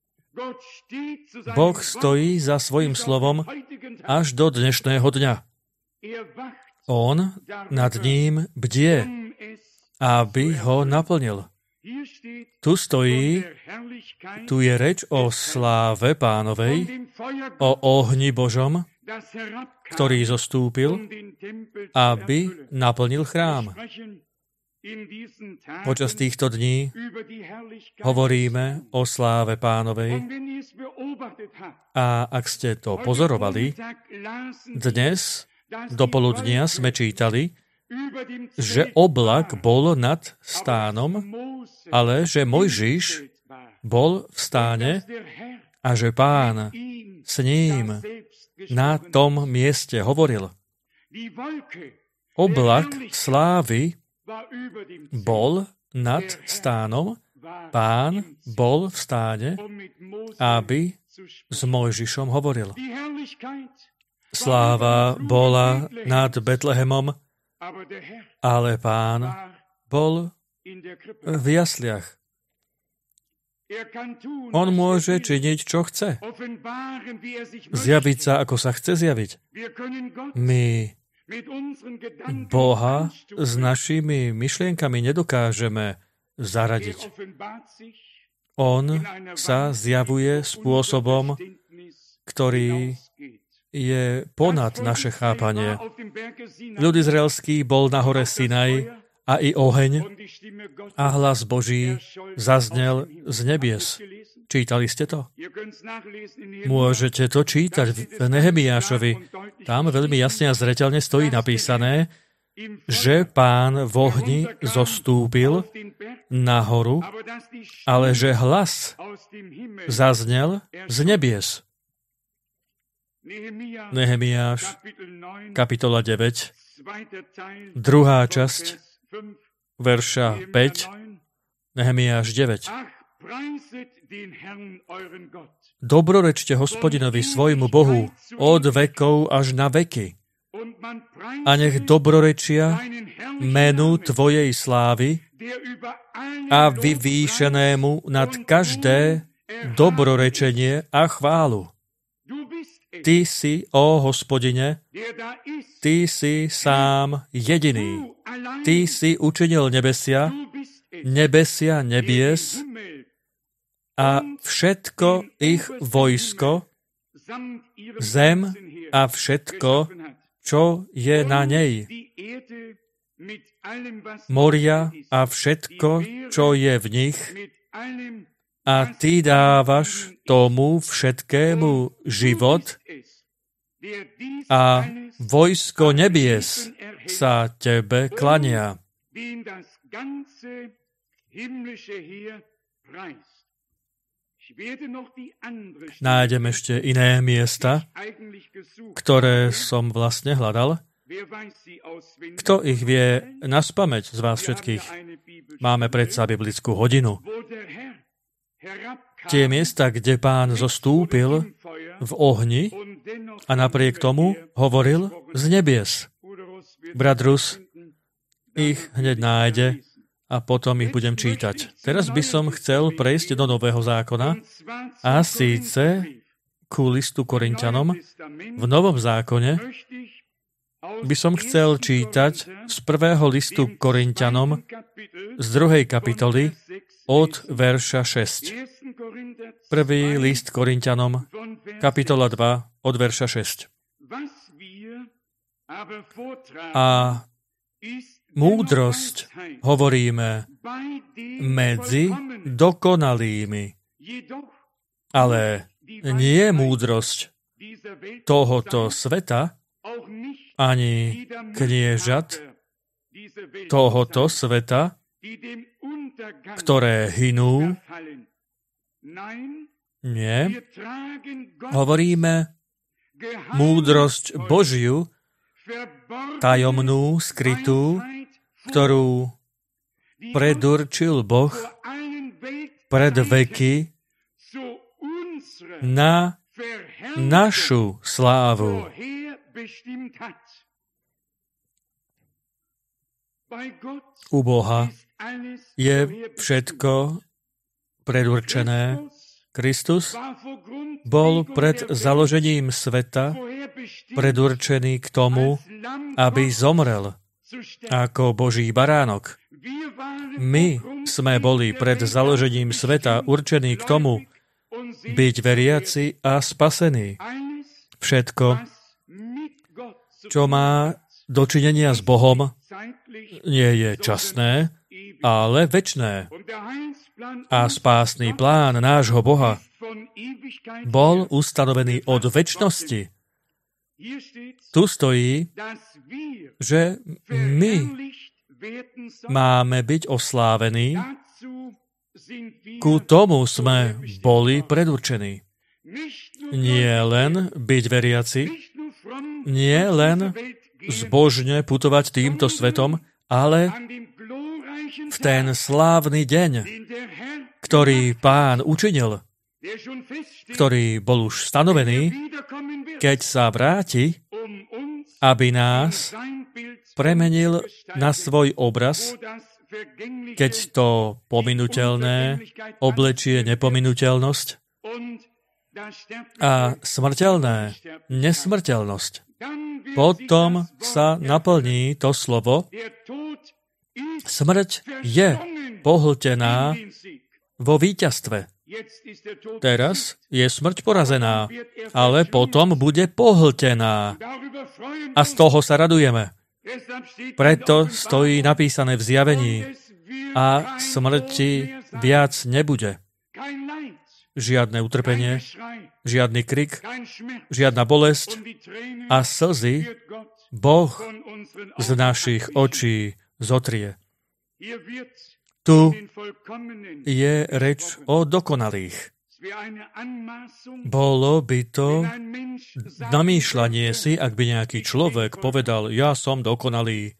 Boh stojí za svojim slovom až do dnešného dňa. On nad ním bdie, aby ho naplnil. Tu stojí, tu je reč o sláve Pánovej, o ohni Božom, ktorý zostúpil, aby naplnil chrám. Počas týchto dní hovoríme o sláve Pánovej a ak ste to pozorovali, dnes dopoludnia sme čítali, že oblak bol nad stánom, ale že Mojžiš bol v stáne a že Pán s ním na tom mieste hovoril. Oblak slávy bol nad stánom, Pán bol v stáne, aby s Mojžišom hovoril. Sláva bola nad Betlehemom, ale Pán bol v jasliach. On môže činiť, čo chce. Zjaviť sa, ako sa chce zjaviť. My Boha s našimi myšlienkami nedokážeme zaradiť. On sa zjavuje spôsobom, ktorý je ponad naše chápanie. Ľud izraelský bol na hore Sinaj a i oheň a hlas Boží zaznel z nebies. Čítali ste to? Môžete to čítať v Nehemiášovi. Tam veľmi jasne a zreteľne stojí napísané, že Pán v ohni zostúpil na horu, ale že hlas zaznel z nebies. Nehemiáš, kapitola 9, druhá časť, verša 5, Nehemiáš 9. Dobrorečte Hospodinovi svojmu Bohu od vekov až na veky. A nech dobrorečia menu Tvojej slávy a vyvýšenému nad každé dobrorečenie a chválu. Ty si, ó Hospodine, Ty si sám jediný. Ty si učinil nebesia nebies a všetko ich vojsko, zem a všetko, čo je na nej, moria a všetko, čo je v nich, a Ty dávaš tomu všetkému život a vojsko nebies sa Tebe klania. Nájdem ešte iné miesta, ktoré som vlastne hľadal. Kto ich vie naspamäť z vás všetkých? Máme predsa biblickú hodinu. Tie miesta, kde Pán zostúpil v ohni a napriek tomu hovoril z nebies. Brat Rus ich hneď nájde a potom ich budem čítať. Teraz by som chcel prejsť do Nového zákona a síce ku listu Korinťanom. V Novom zákone by som chcel čítať z prvého listu Korinťanom z 2. kapitoly od verša 6. Prvý list Korinťanom, kapitola 2, od verša 6. A múdrosť hovoríme medzi dokonalými, ale nie múdrosť tohoto sveta, ani kniežat tohoto sveta, ktoré hynú. Nie. Hovoríme múdrosť Božiu, tajomnú, skrytú, ktorú predurčil Boh pred veky na našu slávu. U Boha je všetko predurčené. Kristus bol pred založením sveta predurčený k tomu, aby zomrel ako Boží baránok. My sme boli pred založením sveta určení k tomu, byť veriaci a spasení. Všetko, čo má dočinenia s Bohom, nie je časné, ale večné. A spásny plán nášho Boha bol ustanovený od večnosti. Tu stojí, že my máme byť oslávení, ku tomu sme boli predurčení. Nie len byť veriaci, nie len zbožne putovať týmto svetom, ale v ten slávny deň, ktorý Pán učinil, ktorý bol už stanovený, keď sa vráti, aby nás premenil na svoj obraz, keď to pominuteľné oblečie nepominuteľnosť a smrteľné nesmrteľnosť. Potom sa naplní to slovo: smrť je pohltená vo víťazstve. Teraz je smrť porazená, ale potom bude pohltená. A z toho sa radujeme. Preto stojí napísané v Zjavení: a smrti viac nebude. Žiadne utrpenie, žiadny krik, žiadna bolesť a slzy Boh z našich očí zotrie. Tu je reč o dokonalých. Bolo by to namýšľanie si, ak by nejaký človek povedal: ja som dokonalý.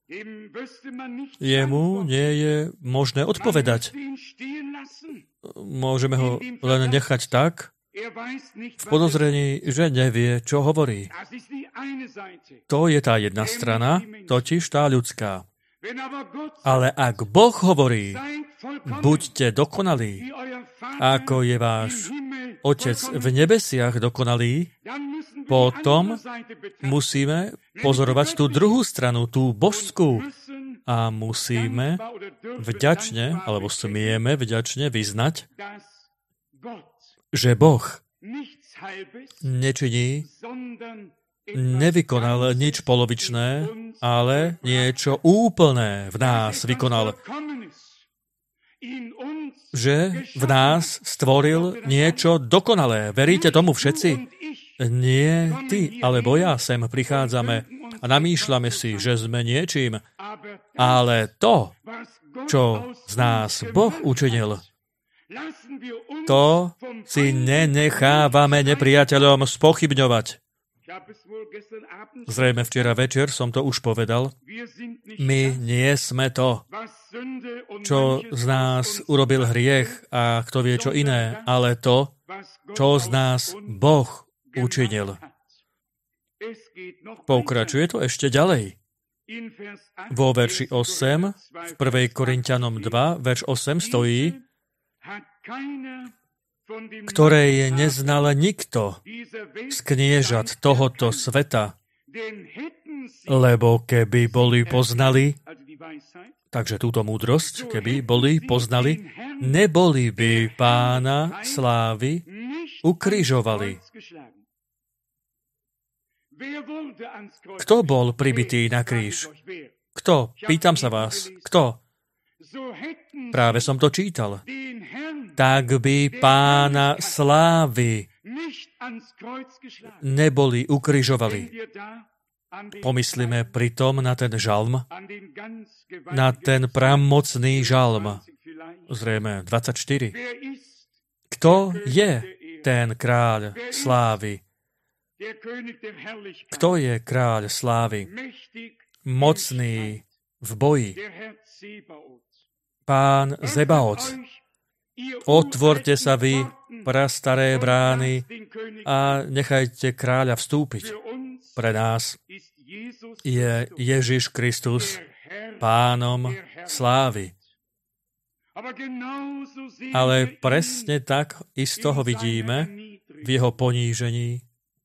Jemu nie je možné odpovedať. Môžeme ho len nechať tak, v podozrení, že nevie, čo hovorí. To je tá jedna strana, totiž tá ľudská. Ale ak Boh hovorí: buďte dokonalí, ako je váš Otec v nebesiach dokonalý, potom musíme pozorovať tú druhú stranu, tú božskú. A musíme vďačne, alebo smieme vďačne vyznať, že Boh nevykonal nič polovičné, ale niečo úplné v nás vykonal. Že v nás stvoril niečo dokonalé. Veríte tomu všetci? Nie ty, alebo ja sem prichádzame a namýšľame si, že sme niečím, ale to, čo z nás Boh učinil, to si nenechávame nepriateľom spochybňovať. Zrejme včera večer som to už povedal. My nie sme to, čo z nás urobil hriech a kto vie čo iné, ale to, čo z nás Boh učinil. Pokračuje to ešte ďalej. Vo verši 8, v 1. Korinťanom 2, verš 8 stojí: ktoré neznal nikto z kniežat tohoto sveta, lebo keby boli poznali, takže túto múdrosť, keby boli poznali, neboli by Pána slávy ukrižovali. Kto bol pribitý na kríž? Kto? Pýtam sa vás. Kto? Práve som to čítal. Tak by Pána slávy neboli ukrižovali. Pomyslíme pritom na ten žalm, na ten pramocný žalm. Zrejme 24. Kto je ten kráľ slávy? Kto je kráľ slávy? Mocný v boji. Pán Zebaoc. Otvorte sa vy, prastaré brány, a nechajte kráľa vstúpiť. Pre nás je Ježiš Kristus Pánom slávy. Ale presne tak isto ho vidíme v jeho ponížení,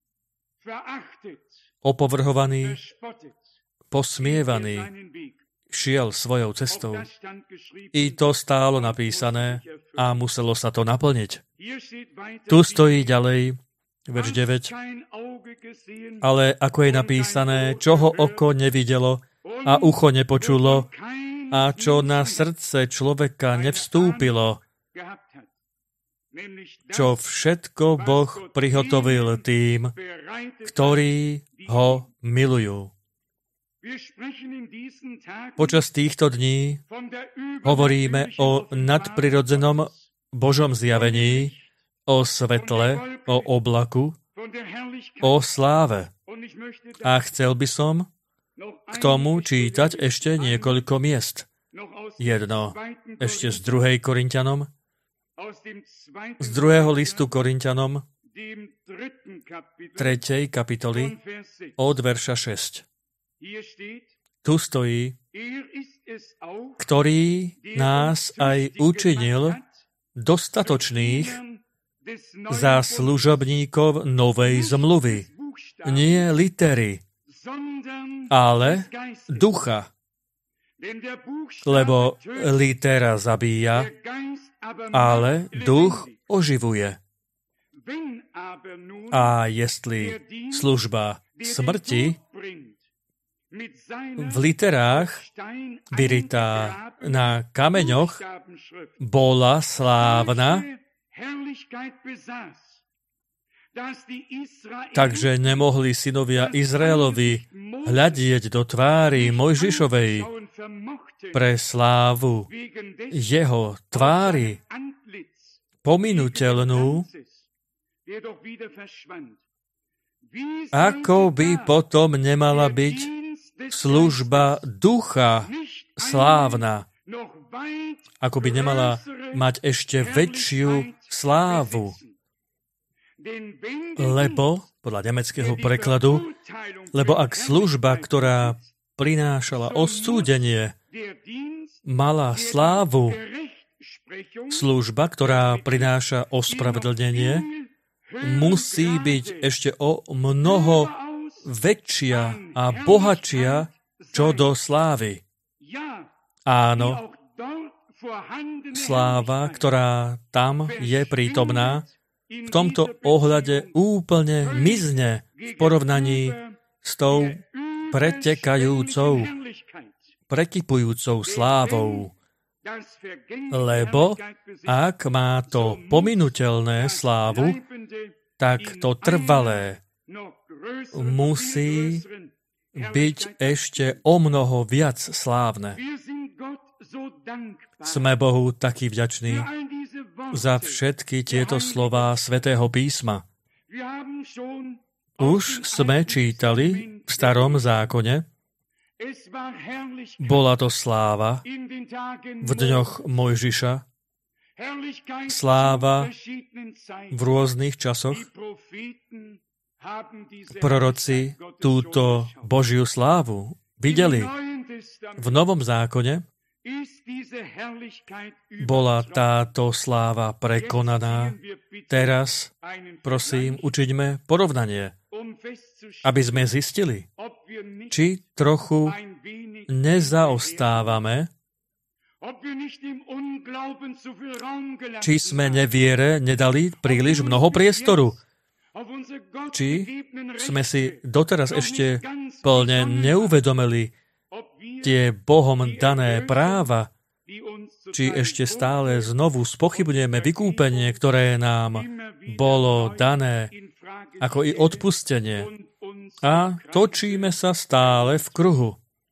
opovrhovaný, posmievaný, šiel svojou cestou. I to stálo napísané a muselo sa to naplniť. Tu stojí ďalej, verš 9, ale ako je napísané, čo ho oko nevidelo a ucho nepočulo a čo na srdce človeka nevstúpilo, čo všetko Boh prihotovil tým, ktorí ho milujú. Počas týchto dní hovoríme o nadprirodzenom Božom zjavení, o svetle, o oblaku, o sláve. A chcel by som k tomu čítať ešte niekoľko miest. Jedno ešte z 2. Korinťanom, z 2. listu Korinťanom, 3. kapitoly, od verša 6. Tu stojí, ktorý nás aj učinil dostatočných za služobníkov novej zmluvy. Nie litery, ale ducha. Lebo litera zabíja, ale duch oživuje. A jestli služba smrti v literách vyritá na kameňoch bola slávna, takže nemohli synovia Izraelovi hľadieť do tvári Mojžišovej pre slávu jeho tvári pominuteľnú, ako by potom nemala byť služba ducha slávna, ako by nemala mať ešte väčšiu slávu. Lebo, podľa nemeckého prekladu, lebo ak služba, ktorá prinášala odsúdenie, mala slávu, služba, ktorá prináša ospravedlnenie, musí byť ešte o mnoho väčšia a bohatšia čo do slávy. Áno, sláva, ktorá tam je prítomná, v tomto ohľade úplne mizne v porovnaní s tou pretekajúcou, prekypujúcou slávou. Lebo ak má to pominuteľné slávu, tak to trvalé musí byť ešte o mnoho viac slávne. Sme Bohu takí vďační za všetky tieto slová Svätého písma. Už sme čítali v Starom zákone, bola to sláva v dňoch Mojžiša, sláva v rôznych časoch. Proroci túto Božiu slávu videli. V Novom zákone bola táto sláva prekonaná. Teraz, prosím, učiňme porovnanie, aby sme zistili, či trochu nezaostávame, či sme neviere nedali príliš mnoho priestoru, či sme si doteraz ešte plne neuvedomili tie Bohom dané práva, či ešte stále znovu spochybňujeme vykúpenie, ktoré nám bolo dané, ako i odpustenie. A točíme sa stále v kruhu.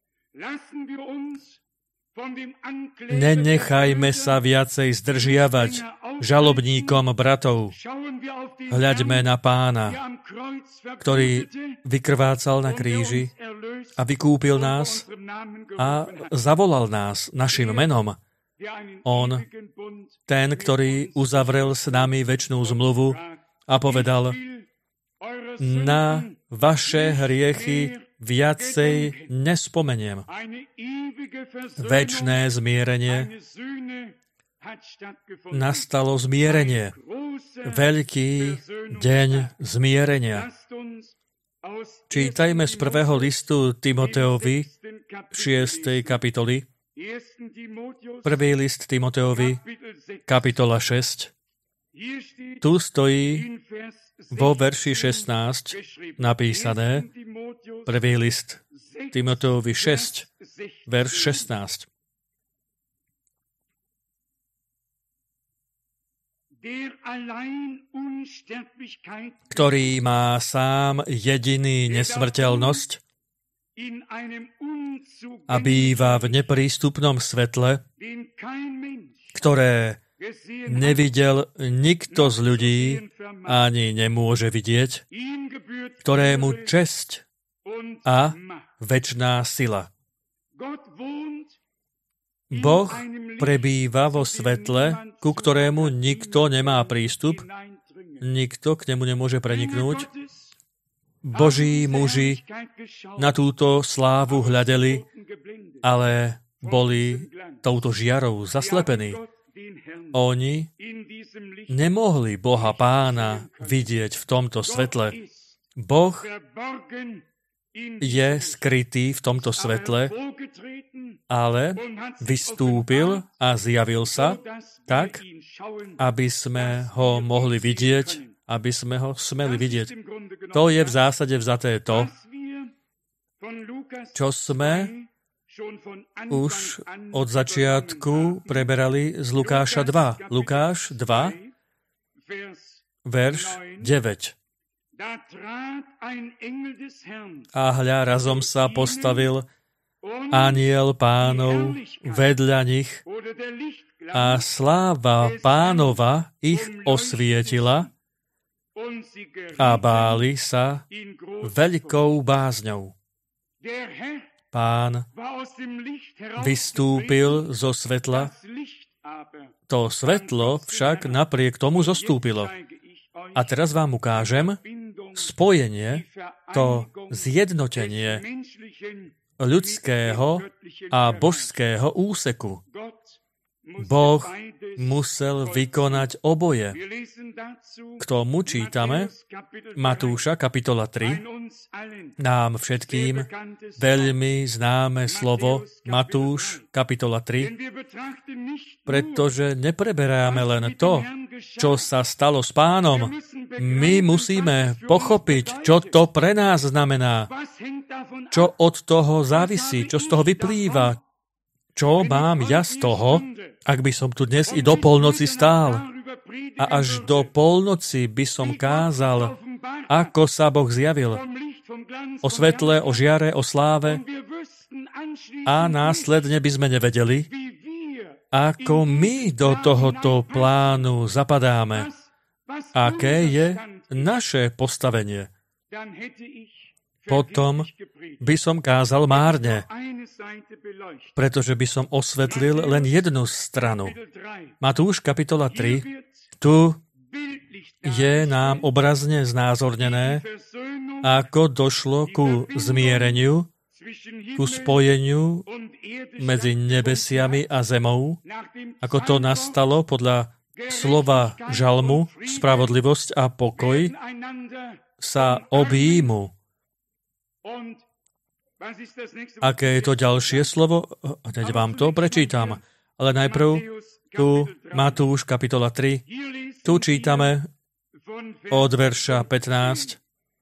Nenechajme sa viacej zdržiavať žalobníkom bratov. Hľaďme na Pána, ktorý vykrvácal na kríži a vykúpil nás a zavolal nás našim menom. On, ten, ktorý uzavrel s nami večnú zmluvu a povedal, na vaše hriechy viacej nespomeniem. Večné zmierenie, nastalo zmierenie. Veľký deň zmierenia. Čítajme z 1. listu Timoteovi 6. kapitoly. 1. list Timoteovi, kapitola 6. Tu stojí vo verši 16 napísané, 1. list Timoteovi 6, verš 16. Ktorý má sám jediný nesmrteľnosť a býva v neprístupnom svetle, ktoré nevidel nikto z ľudí ani nemôže vidieť, ktorému česť a večná sila. Boh prebýva vo svetle, ku ktorému nikto nemá prístup, nikto k nemu nemôže preniknúť. Boží muži na túto slávu hľadeli, ale boli touto žiarou zaslepení. Oni nemohli Boha Pána vidieť v tomto svetle. Boh je skrytý v tomto svetle, ale vystúpil a zjavil sa tak, aby sme ho mohli vidieť, aby sme ho smeli vidieť. To je v zásade vzaté to, čo sme už od začiatku preberali z Lukáša 2. Lukáš 2, verš 9. A hľa, razom sa postavil anjel Pánov vedľa nich a sláva Pánova ich osvietila a báli sa veľkou bázňou. Pán vystúpil zo svetla, to svetlo však napriek tomu zostúpilo. A teraz vám ukážem spojenie, to zjednotenie ľudského a božského úseku. Boh musel vykonať oboje. K tomu čítame Matúša, kapitola 3. Nám všetkým veľmi známe slovo Matúš, kapitola 3, pretože nepreberáme len to, čo sa stalo s Pánom. My musíme pochopiť, čo to pre nás znamená, čo od toho závisí, čo z toho vyplýva, čo mám ja z toho, ak by som tu dnes i do polnoci stál. A až do polnoci by som kázal, ako sa Boh zjavil. O svetle, o žiare, o sláve. A následne by sme nevedeli, ako my do tohoto plánu zapadáme. Aké je naše postavenie. Potom by som kázal márne, pretože by som osvetlil len jednu stranu. Matúš, kapitola 3, tu je nám obrazne znázornené, ako došlo ku zmiereniu, ku spojeniu medzi nebesiami a zemou, ako to nastalo podľa slova žalmu, spravodlivosť a pokoj sa objímu. Aké je to ďalšie slovo? Hneď vám to prečítam. Ale najprv tu Matúš, kapitola 3. Tu čítame od verša 15.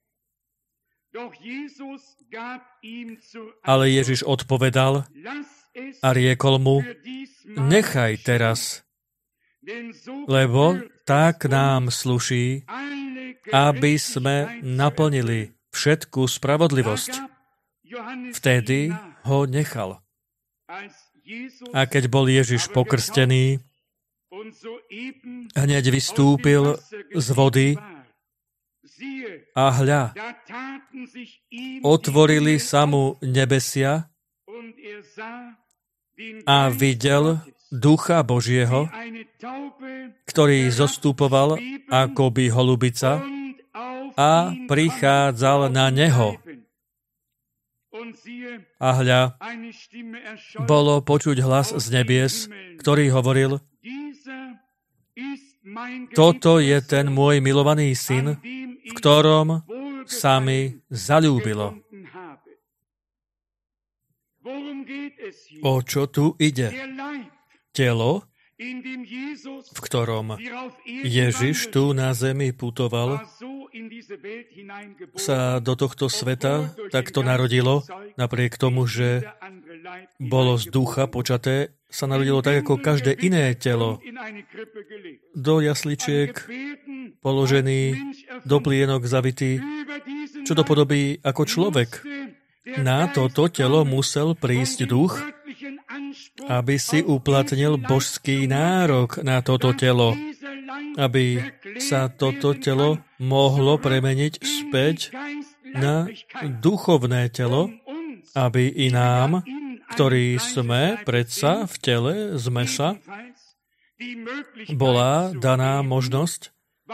Ale Ježiš odpovedal a riekol mu, nechaj teraz, lebo tak nám sluší, aby sme naplnili všetku spravodlivosť. Vtedy ho nechal. A keď bol Ježiš pokrstený, hneď vystúpil z vody a hľa, otvorili sa mu nebesia a videl Ducha Božieho, ktorý zostupoval akoby holubica a prichádzal na neho. A hľa, bolo počuť hlas z nebies, ktorý hovoril, toto je ten môj milovaný syn, v ktorom sa mi zaľúbilo. O čo tu ide? Telo, v ktorom Ježiš tu na zemi putoval, sa do tohto sveta takto narodilo, napriek tomu, že bolo z ducha počaté, sa narodilo tak ako každé iné telo. Do jasličiek položený, do plienok zavitý, čo to podobí ako človek. Na toto telo musel prísť duch, aby si uplatnil božský nárok na toto telo, aby sa toto telo mohlo premeniť späť na duchovné telo, aby i nám, ktorí sme predsa v tele z mesa, bola daná možnosť,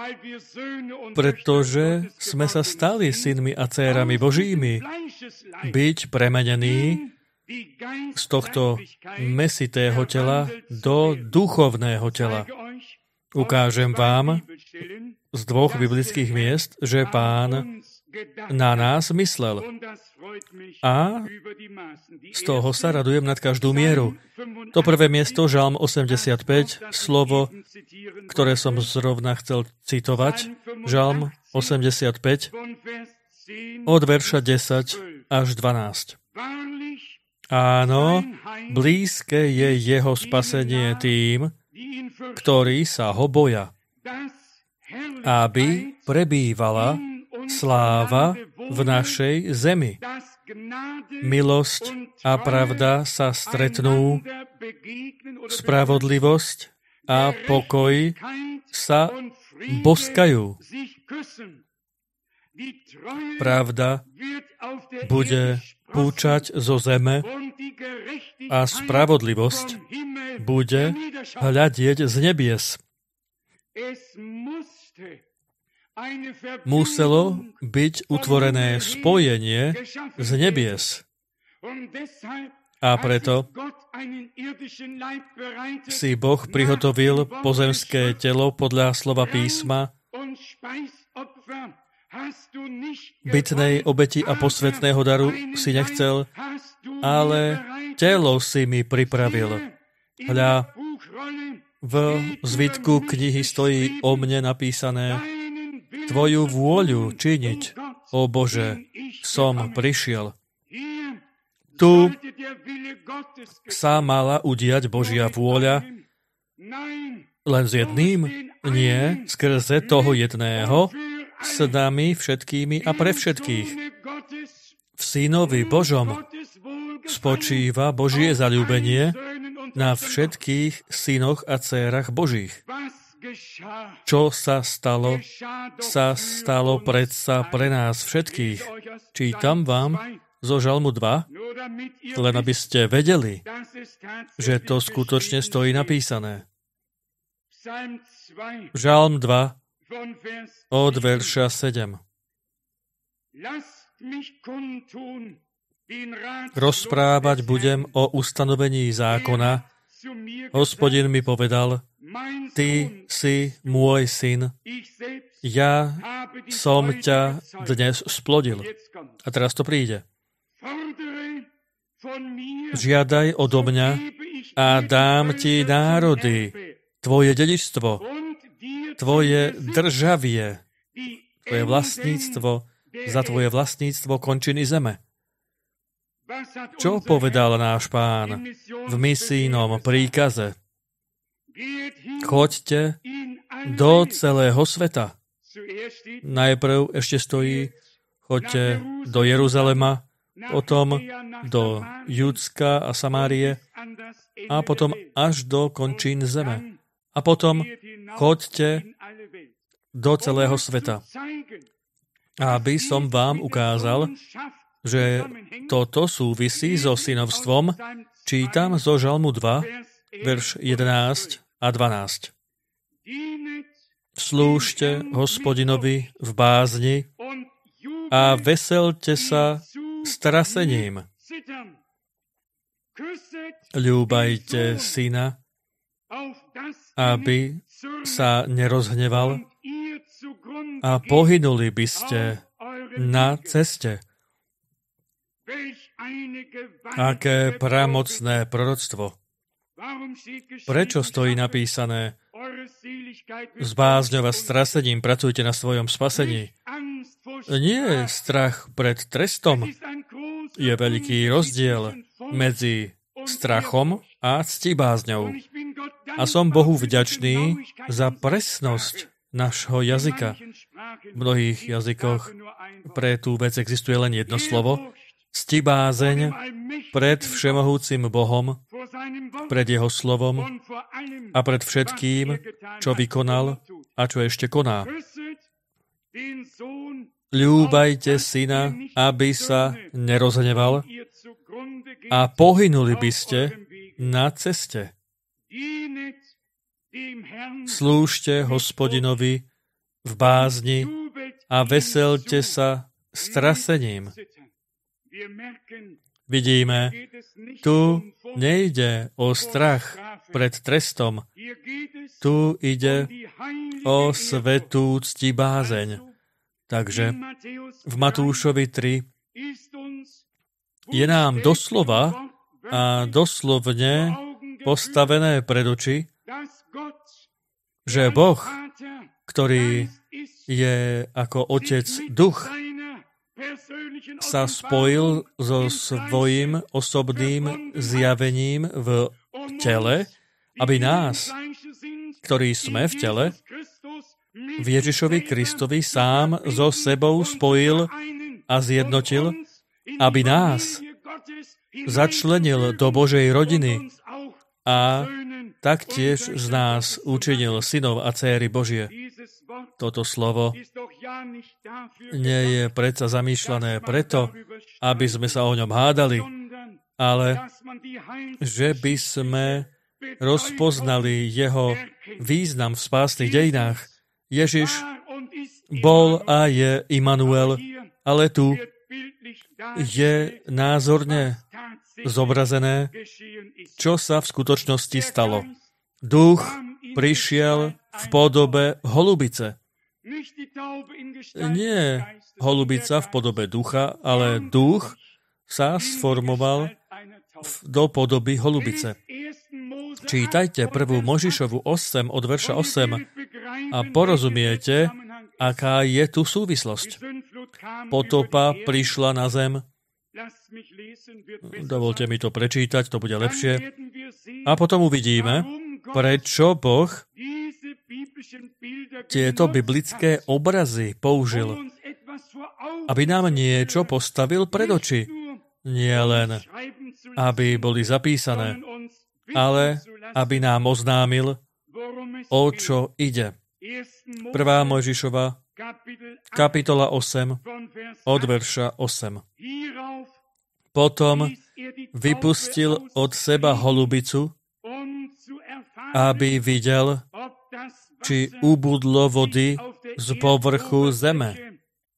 pretože sme sa stali synmi a dcérami Božími, byť premenení z tohto mesitého tela do duchovného tela. Ukážem vám z 2 biblických miest, že Pán na nás myslel. A z toho sa radujem nad každú mieru. To prvé miesto, Žalm 85, slovo, ktoré som zrovna chcel citovať, Žalm 85, od verša 10 až 12. Áno, blízke je jeho spasenie tým, ktorí sa ho boja, aby prebývala sláva v našej zemi. Milosť a pravda sa stretnú, spravodlivosť a pokoj sa boskajú. Pravda bude púčať zo zeme a spravodlivosť bude hľadieť z nebies. Muselo byť utvorené spojenie z nebies. A preto si Boh prihotovil pozemské telo podľa slova písma, bytnej obeti a posvätného daru si nechcel, ale telo si mi pripravil. Hľa, v zvitku knihy stojí o mne napísané: Tvoju vôľu činiť, ó Bože, som prišiel. Tu sa mala udiať Božia vôľa len s jedným? Nie, skrze toho jedného, s nami všetkými a pre všetkých. V Synovi Božom spočíva Božie zaľúbenie na všetkých synoch a dcérach Božích. Čo sa stalo? Sa stalo predsa pre nás všetkých. Čítam vám zo Žalmu 2, len aby ste vedeli, že to skutočne stojí napísané. Žalm 2, od verša 7. Rozprávať budem o ustanovení zákona. Hospodin mi povedal: Ty si môj syn, ja som ťa dnes splodil. A teraz to príde. Žiadaj odo mňa a dám ti národy, tvoje dedičstvo, tvoje državie, tvoje vlastníctvo, za tvoje vlastníctvo končiny zeme. Čo povedal náš Pán v misijnom príkaze? Choďte do celého sveta. Najprv ešte stojí: choďte do Jeruzalema, potom do Judska a Samárie a potom až do končín zeme. A potom choďte do celého sveta. Aby som vám ukázal, že toto súvisí so synovstvom, čítam zo Žalmu 2, verš 11 a 12. Slúžte Hospodinovi v bázni a veselte sa strasením. Ľúbajte syna, aby sa nerozhneval, a pohynuli by ste na ceste. Aké pramocné proroctvo. Prečo stojí napísané: s bázňou a strasením pracujte na svojom spasení? Nie strach pred trestom. Je veľký rozdiel medzi strachom a ctibázňou. A som Bohu vďačný za presnosť našho jazyka. V mnohých jazykoch pre tú vec existuje len jedno slovo: ctibázeň pred všemohúcim Bohom, pred jeho slovom a pred všetkým, čo vykonal a čo ešte koná. Ľúbajte syna, aby sa nerozhneval, a pohynuli by ste na ceste. Slúžte Hospodinovi v bázni a veselte sa strasením. Vidíme, tu nejde o strach pred trestom, tu ide o svätú ctibázeň. Takže v Matúšovi 3 je nám doslova a doslovne postavené pred oči, že Boh, ktorý je ako Otec Duch, sa spojil so svojím osobným zjavením v tele, aby nás, ktorí sme v tele, v Ježišovi Kristovi sám so sebou spojil a zjednotil, aby nás začlenil do Božej rodiny a taktiež z nás učinil synov a céry Božie. Toto slovo nie je predsa zamýšľané preto, aby sme sa o ňom hádali, ale že by sme rozpoznali jeho význam v spásnych dejinách. Ježiš bol a je Immanuel, ale tu je názorne zobrazené, čo sa v skutočnosti stalo. Duch prišiel v podobe holubice. Nie holubica v podobe ducha, ale duch sa sformoval do podoby holubice. Čítajte 1. Mojžišovu 8 od verša 8 a porozumiete, aká je tu súvislosť. Potopa prišla na zem. Dovolte mi to prečítať, to bude lepšie. A potom uvidíme, prečo Boh tieto biblické obrazy použil, aby nám niečo postavil pred oči. Nie len, aby boli zapísané, ale aby nám oznámil, o čo ide. 1. Mojžišova, kapitola 8, od verša 8. Potom vypustil od seba holubicu, aby videl, či ubudlo vody z povrchu zeme.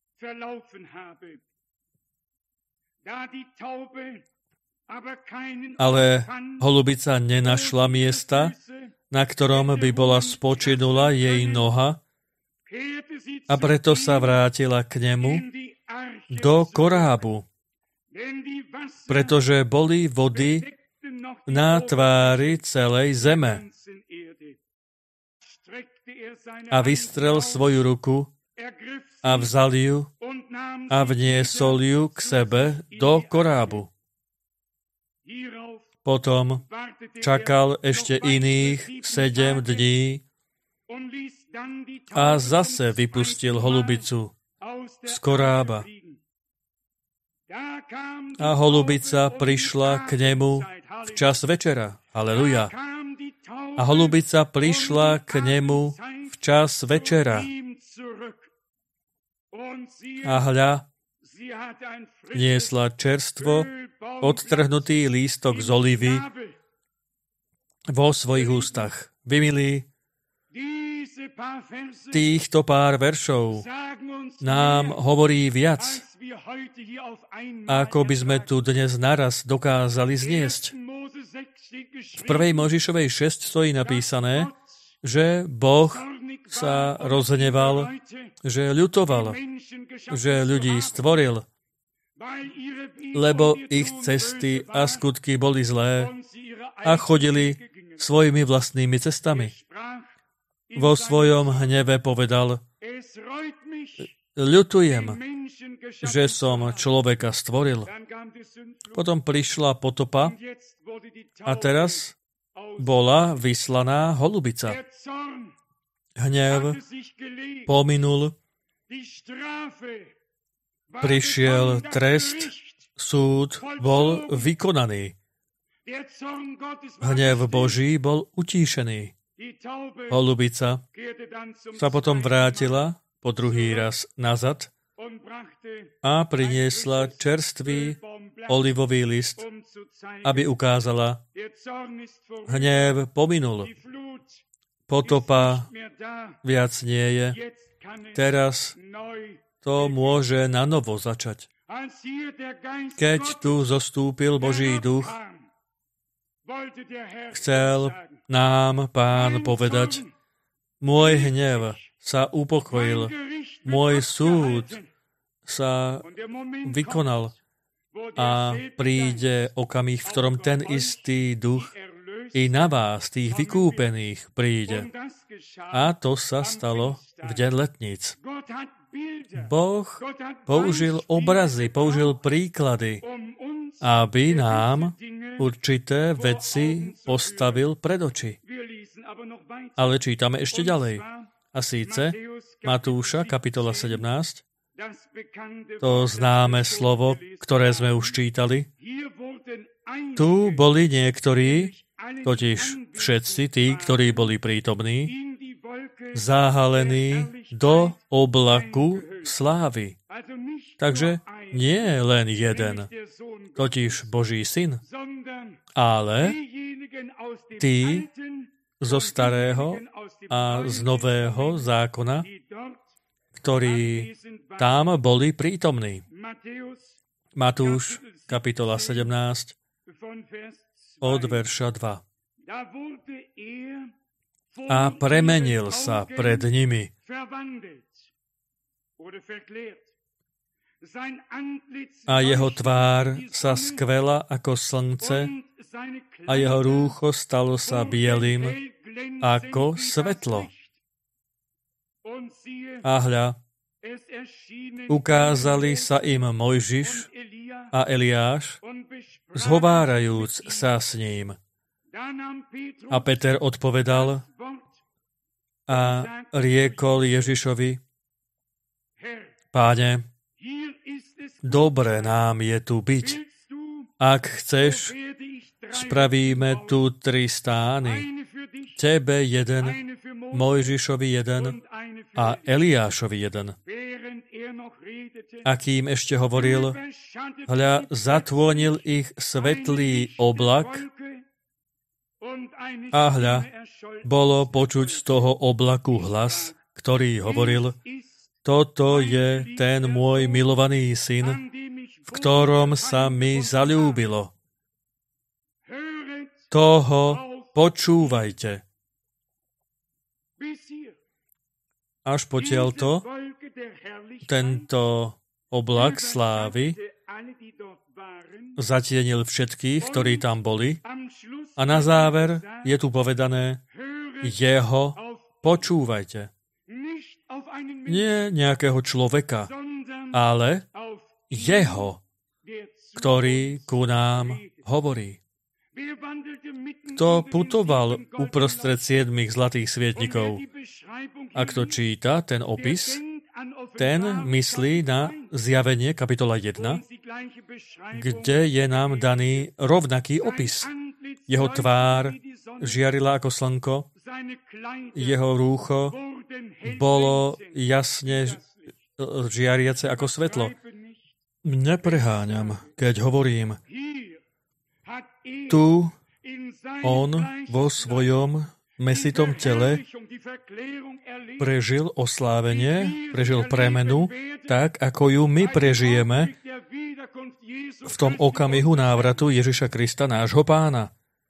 Ale holubica nenašla miesta, na ktorom by bola spočinula jej noha, a preto sa vrátila k nemu do korábu, pretože boli vody na tvári celej zeme. A vystrel svoju ruku a vzal ju a vniesol ju k sebe do korábu. Potom čakal ešte iných 7 dní a zase vypustil holubicu z korába. A holubica prišla k nemu v čas večera. Haleluja. A holubica prišla k nemu v čas večera. A hľa, niesla čerstvo odtrhnutý lístok z olivy vo svojich ústach. Vy, milí, týchto pár veršov nám hovorí viac, ako by sme tu dnes naraz dokázali zniesť. V 1. Mojžišovej 6 stojí napísané, že Boh sa rozhneval, že ľutoval, že ľudí stvoril, lebo ich cesty a skutky boli zlé a chodili svojimi vlastnými cestami. Vo svojom hneve povedal: ľutujem, že som človeka stvoril. Potom prišla potopa a teraz bola vyslaná holubica. Hnev pominul, prišiel trest, súd bol vykonaný. Hnev Boží bol utíšený. Holubica sa potom vrátila po druhý raz nazad a priniesla čerstvý olivový list, aby ukázala: hnev pominul, potopa viac nie je, teraz to môže nanovo začať. Keď tu zostúpil Boží duch, chcel nám Pán povedať: môj hnev sa upokojil, môj súd sa vykonal a príde okamih, v ktorom ten istý duch i na vás, tých vykúpených, príde. A to sa stalo v deň letníc. Boh použil obrazy, použil príklady, aby nám určité veci postavil pred oči. Ale čítame ešte ďalej. A síce Matúša, kapitola 17, to známe slovo, ktoré sme už čítali. Tu boli niektorí, totiž všetci tí, ktorí boli prítomní, zahalení do oblaku slávy. Takže nie len jeden, totiž Boží syn, ale tí zo starého a z nového zákona, ktorí tam boli prítomní. Matúš, kapitola 17, od verša 2. A premenil sa pred nimi. A jeho tvár sa skvela ako slnce a jeho rúcho stalo sa bielým ako svetlo. A hľa, ukázali sa im Mojžiš a Eliáš, zhovárajúc sa s ním. A Peter odpovedal a riekol Ježišovi: Páne, dobre nám je tu byť. Ak chceš, spravíme tu 3 stány. Tebe 1, Mojžišovi 1 a Eliášovi 1. A kým ešte hovoril, hľa, zatônil ich svetlý oblak a hľa, bolo počuť z toho oblaku hlas, ktorý hovoril: Toto je ten môj milovaný syn, v ktorom sa mi zaľúbilo. Toho počúvajte. Až potiaľto tento oblak slávy zatienil všetkých, ktorí tam boli. A na záver je tu povedané: jeho počúvajte. Nie nejakého človeka, ale jeho, ktorý ku nám hovorí. Kto putoval uprostred 7 zlatých svietnikov? A kto číta ten opis, ten myslí na Zjavenie, kapitola 1, kde je nám daný rovnaký opis. Jeho tvár žiarila ako slnko, jeho rúcho bolo jasne žiariace ako svetlo. Nepreháňam, keď hovorím, tu on vo svojom mesitom tele prežil oslávenie, prežil premenu, tak ako ju my prežijeme v tom okamihu návratu Ježiša Krista, nášho Pána.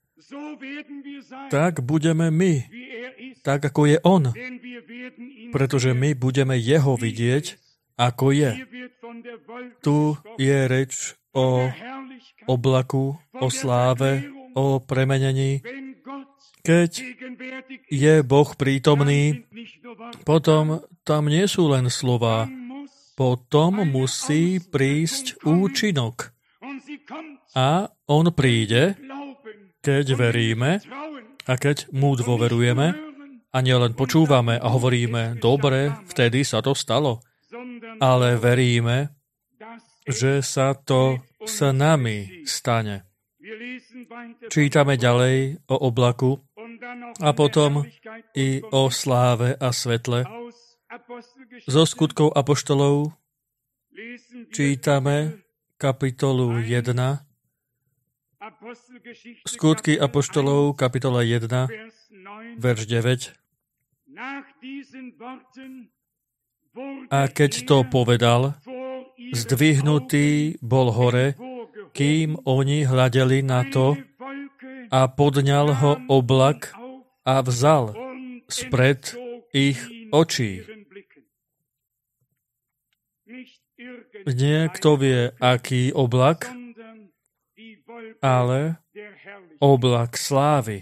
Tak budeme my, tak ako je on, pretože my budeme jeho vidieť, ako je. Tu je reč o oblaku, o sláve, o premenení. Keď je Boh prítomný, potom tam nie sú len slová, potom musí prísť účinok. A on príde, keď veríme a keď mu dôverujeme a nielen počúvame a hovoríme: dobre, vtedy sa to stalo, ale veríme, že sa to s nami stane. Čítame ďalej o oblaku a potom i o sláve a svetle. Zo Skutkov apoštolov čítame kapitolu 1. Skutky apoštolov, kapitola 1, verš 9. A keď to povedal, zdvihnutý bol hore, kým oni hľadeli na to, a podňal ho oblak a vzal spred ich očí. Nie kto vie, aký oblak, ale oblak slávy.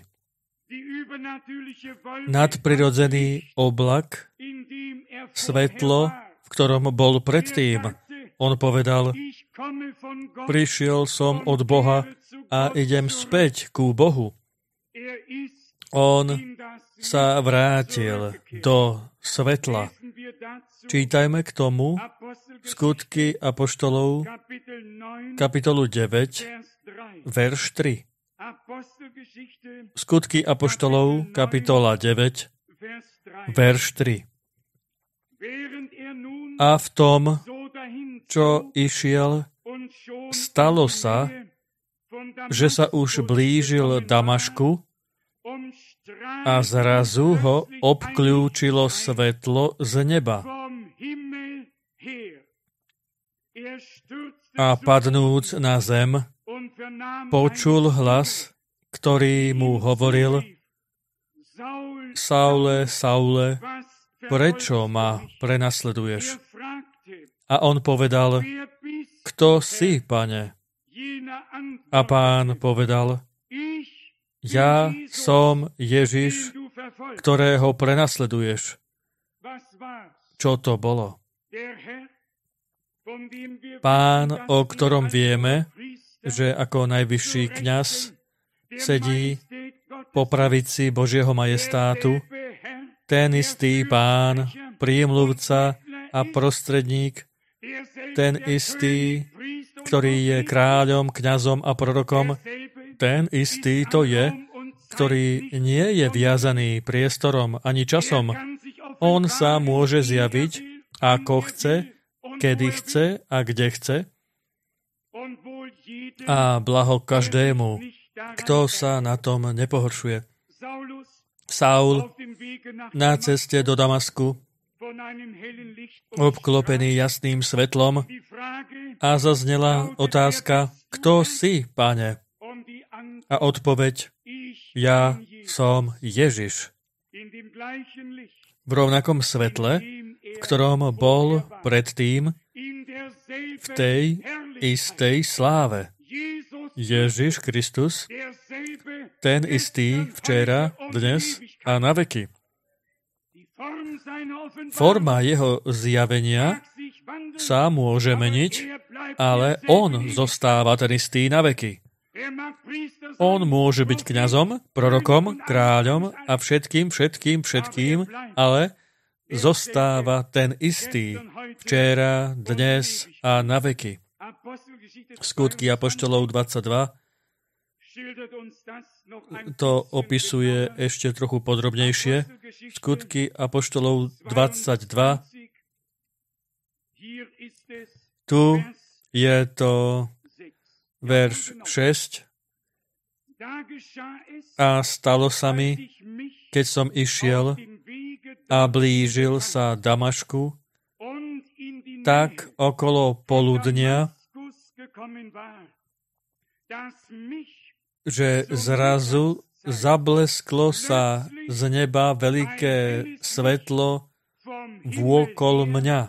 Nadprirodzený oblak, svetlo, v ktorom bol predtým. On povedal, prišiel som od Boha a idem späť ku Bohu. On sa vrátil do svetla. Čítajme k tomu Skutky apoštolov, kapitolu 9, verš 3. Skutky apoštolov, kapitola 9, verš 3. A v tom, čo išiel, stalo sa, že sa už blížil Damašku a zrazu ho obkľúčilo svetlo z neba. A padnúc na zem, počul hlas, ktorý mu hovoril, Saule, Saule, prečo ma prenasleduješ? A on povedal, kto si, Pane? A Pán povedal, ja som Ježiš, ktorého prenasleduješ. Čo to bolo? Pán, o ktorom vieme, že ako najvyšší kňaz sedí po pravici Božieho majestátu, ten istý Pán, prímluvca a prostredník, ten istý, ktorý je kráľom, kňazom a prorokom, ten istý to je, ktorý nie je viazaný priestorom ani časom. On sa môže zjaviť, ako chce, kedy chce a kde chce. A blaho každému, kto sa na tom nepohoršuje. Saul na ceste do Damasku, obklopený jasným svetlom, a zaznela otázka, kto si, Pane? A odpoveď, ja som Ježiš. V rovnakom svetle, v ktorom bol predtým, v tej istej sláve. Ježiš Kristus, ten istý včera, dnes a na veky. Forma jeho zjavenia sa môže meniť, ale on zostáva ten istý na veky. On môže byť kňazom, prorokom, kráľom a všetkým, ale zostáva ten istý včera, dnes a na veky. Skutky apoštolov 22 to opisuje ešte trochu podrobnejšie. Skutky apoštolov 22. Tu je to verš 6. A stalo sa mi, keď som išiel a blížil sa Damašku, tak okolo poludnia, že zrazu zablesklo sa z neba veľké svetlo vôkol mňa.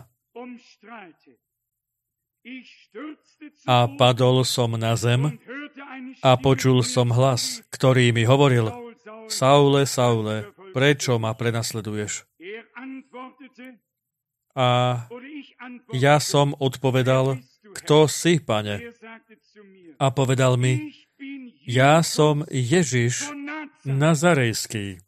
A padol som na zem a počul som hlas, ktorý mi hovoril, Saule, Saule, prečo ma prenasleduješ? A ja som odpovedal, kto si, Pane? A povedal mi, ja som Ježiš Nazarejský.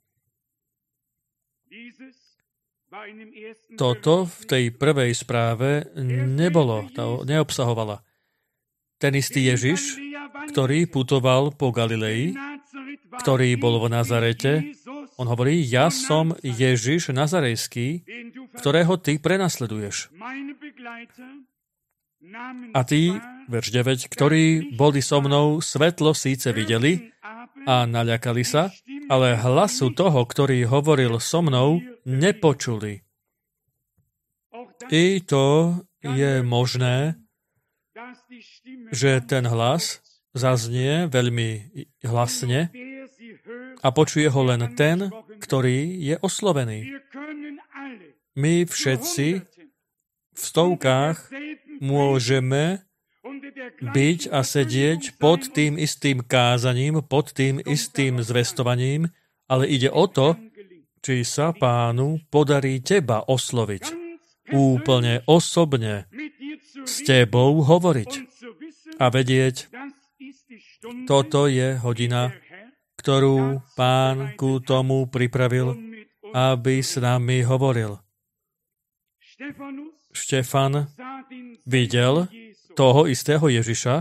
Toto v tej prvej správe nebolo, to neobsahovala. Ten istý Ježiš, ktorý putoval po Galilei, ktorý bol v Nazarete, on hovorí, ja som Ježiš Nazarejský, ktorého ty prenasleduješ. A tí, verš 9, ktorí boli so mnou, svetlo síce videli a naľakali sa, ale hlasu toho, ktorý hovoril so mnou, nepočuli. I to je možné, že ten hlas zaznie veľmi hlasne a počuje ho len ten, ktorý je oslovený. My všetci v stovkách môžeme byť a sedieť pod tým istým kázaním, pod tým istým zvestovaním, ale ide o to, či sa Pánu podarí teba osloviť. Úplne osobne s tebou hovoriť a vedieť, toto je hodina, ktorú Pán ku tomu pripravil, aby s nami hovoril. Štefan videl toho istého Ježiša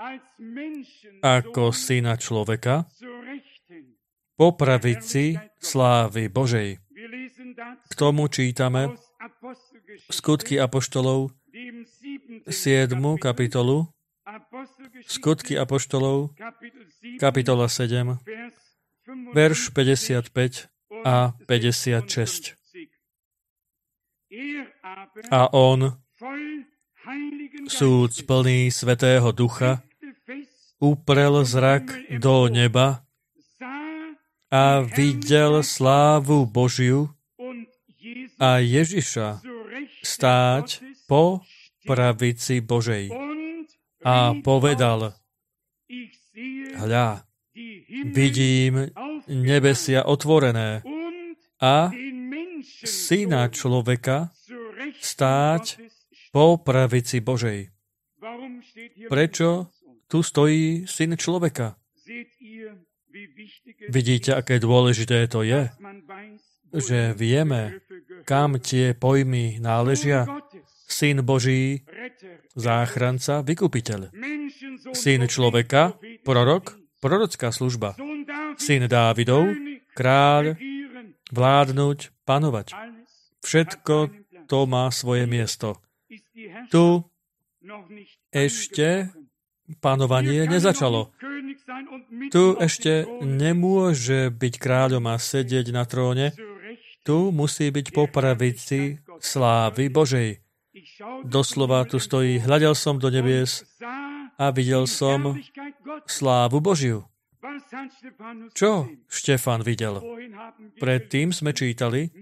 ako syna človeka po pravici slávy Božej. K tomu čítame Skutky apoštolov, 7. kapitolu, Skutky apoštolov, kapitola 7, verš 55 a 56. A on, súd plný Svätého Ducha, uprel zrak do neba a videl slávu Božiu a Ježiša stáť po pravici Božej. A povedal, hľa, vidím nebesia otvorené a syna človeka stáť po pravici Božej. Prečo tu stojí syn človeka? Vidíte, aké dôležité to je, že vieme, kam tie pojmy náležia. Syn Boží, záchranca, vykupiteľ. Syn človeka, prorok, prorocká služba. Syn Dávidov, kráľ, vládnuť, panovať. Všetko to má svoje miesto. Tu ešte panovanie nezačalo. Tu ešte nemôže byť kráľom a sedieť na tróne. Tu musí byť po pravici slávy Božej. Doslova tu stojí, hľadel som do nebies a videl som slávu Božiu. Čo Štefan videl? Predtým sme čítali,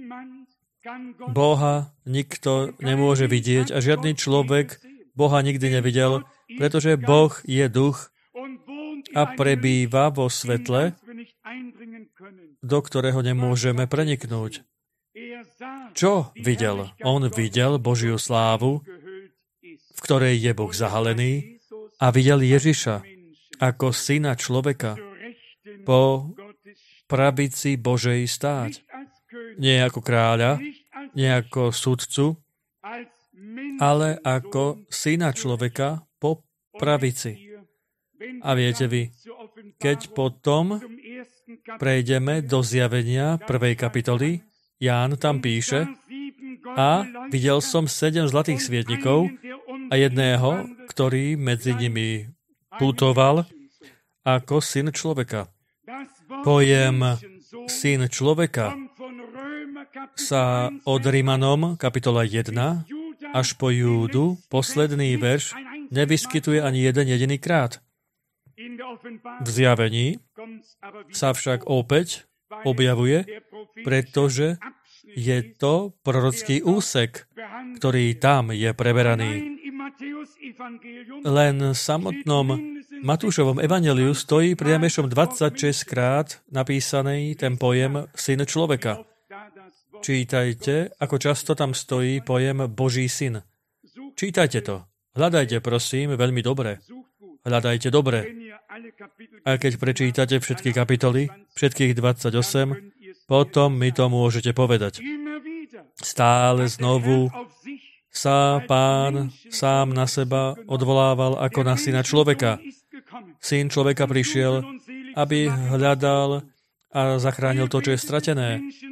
Boha nikto nemôže vidieť a žiadny človek Boha nikdy nevidel, pretože Boh je duch a prebýva vo svetle, do ktorého nemôžeme preniknúť. Čo videl? On videl Božiu slávu, v ktorej je Boh zahalený, a videl Ježiša ako syna človeka po pravici Božej stáť. Nie ako kráľa, nie ako sudcu, ale ako syna človeka po pravici. A viete vy, keď potom prejdeme do zjavenia 1. kapitoly, Ján tam píše, a videl som 7 zlatých svietnikov a jedného, ktorý medzi nimi putoval ako syn človeka. Pojem syn človeka sa od Rimanom, kapitola 1, až po Júdu, posledný verš, nevyskytuje ani jeden jediný krát. V zjavení sa však opäť objavuje, pretože je to prorocký úsek, ktorý tam je preberaný. Len v samotnom Matúšovom evanjeliu stojí priamešom 26 krát napísaný ten pojem syn človeka. Čítajte, ako často tam stojí pojem Boží syn. Čítajte to. Hľadajte, prosím, veľmi dobre. Hľadajte dobre. A keď prečítate všetky kapitoly, všetkých 28, potom mi to môžete povedať. Stále znovu sa Pán sám na seba odvolával ako na syna človeka. Syn človeka prišiel, aby hľadal a zachránil to, čo je stratené.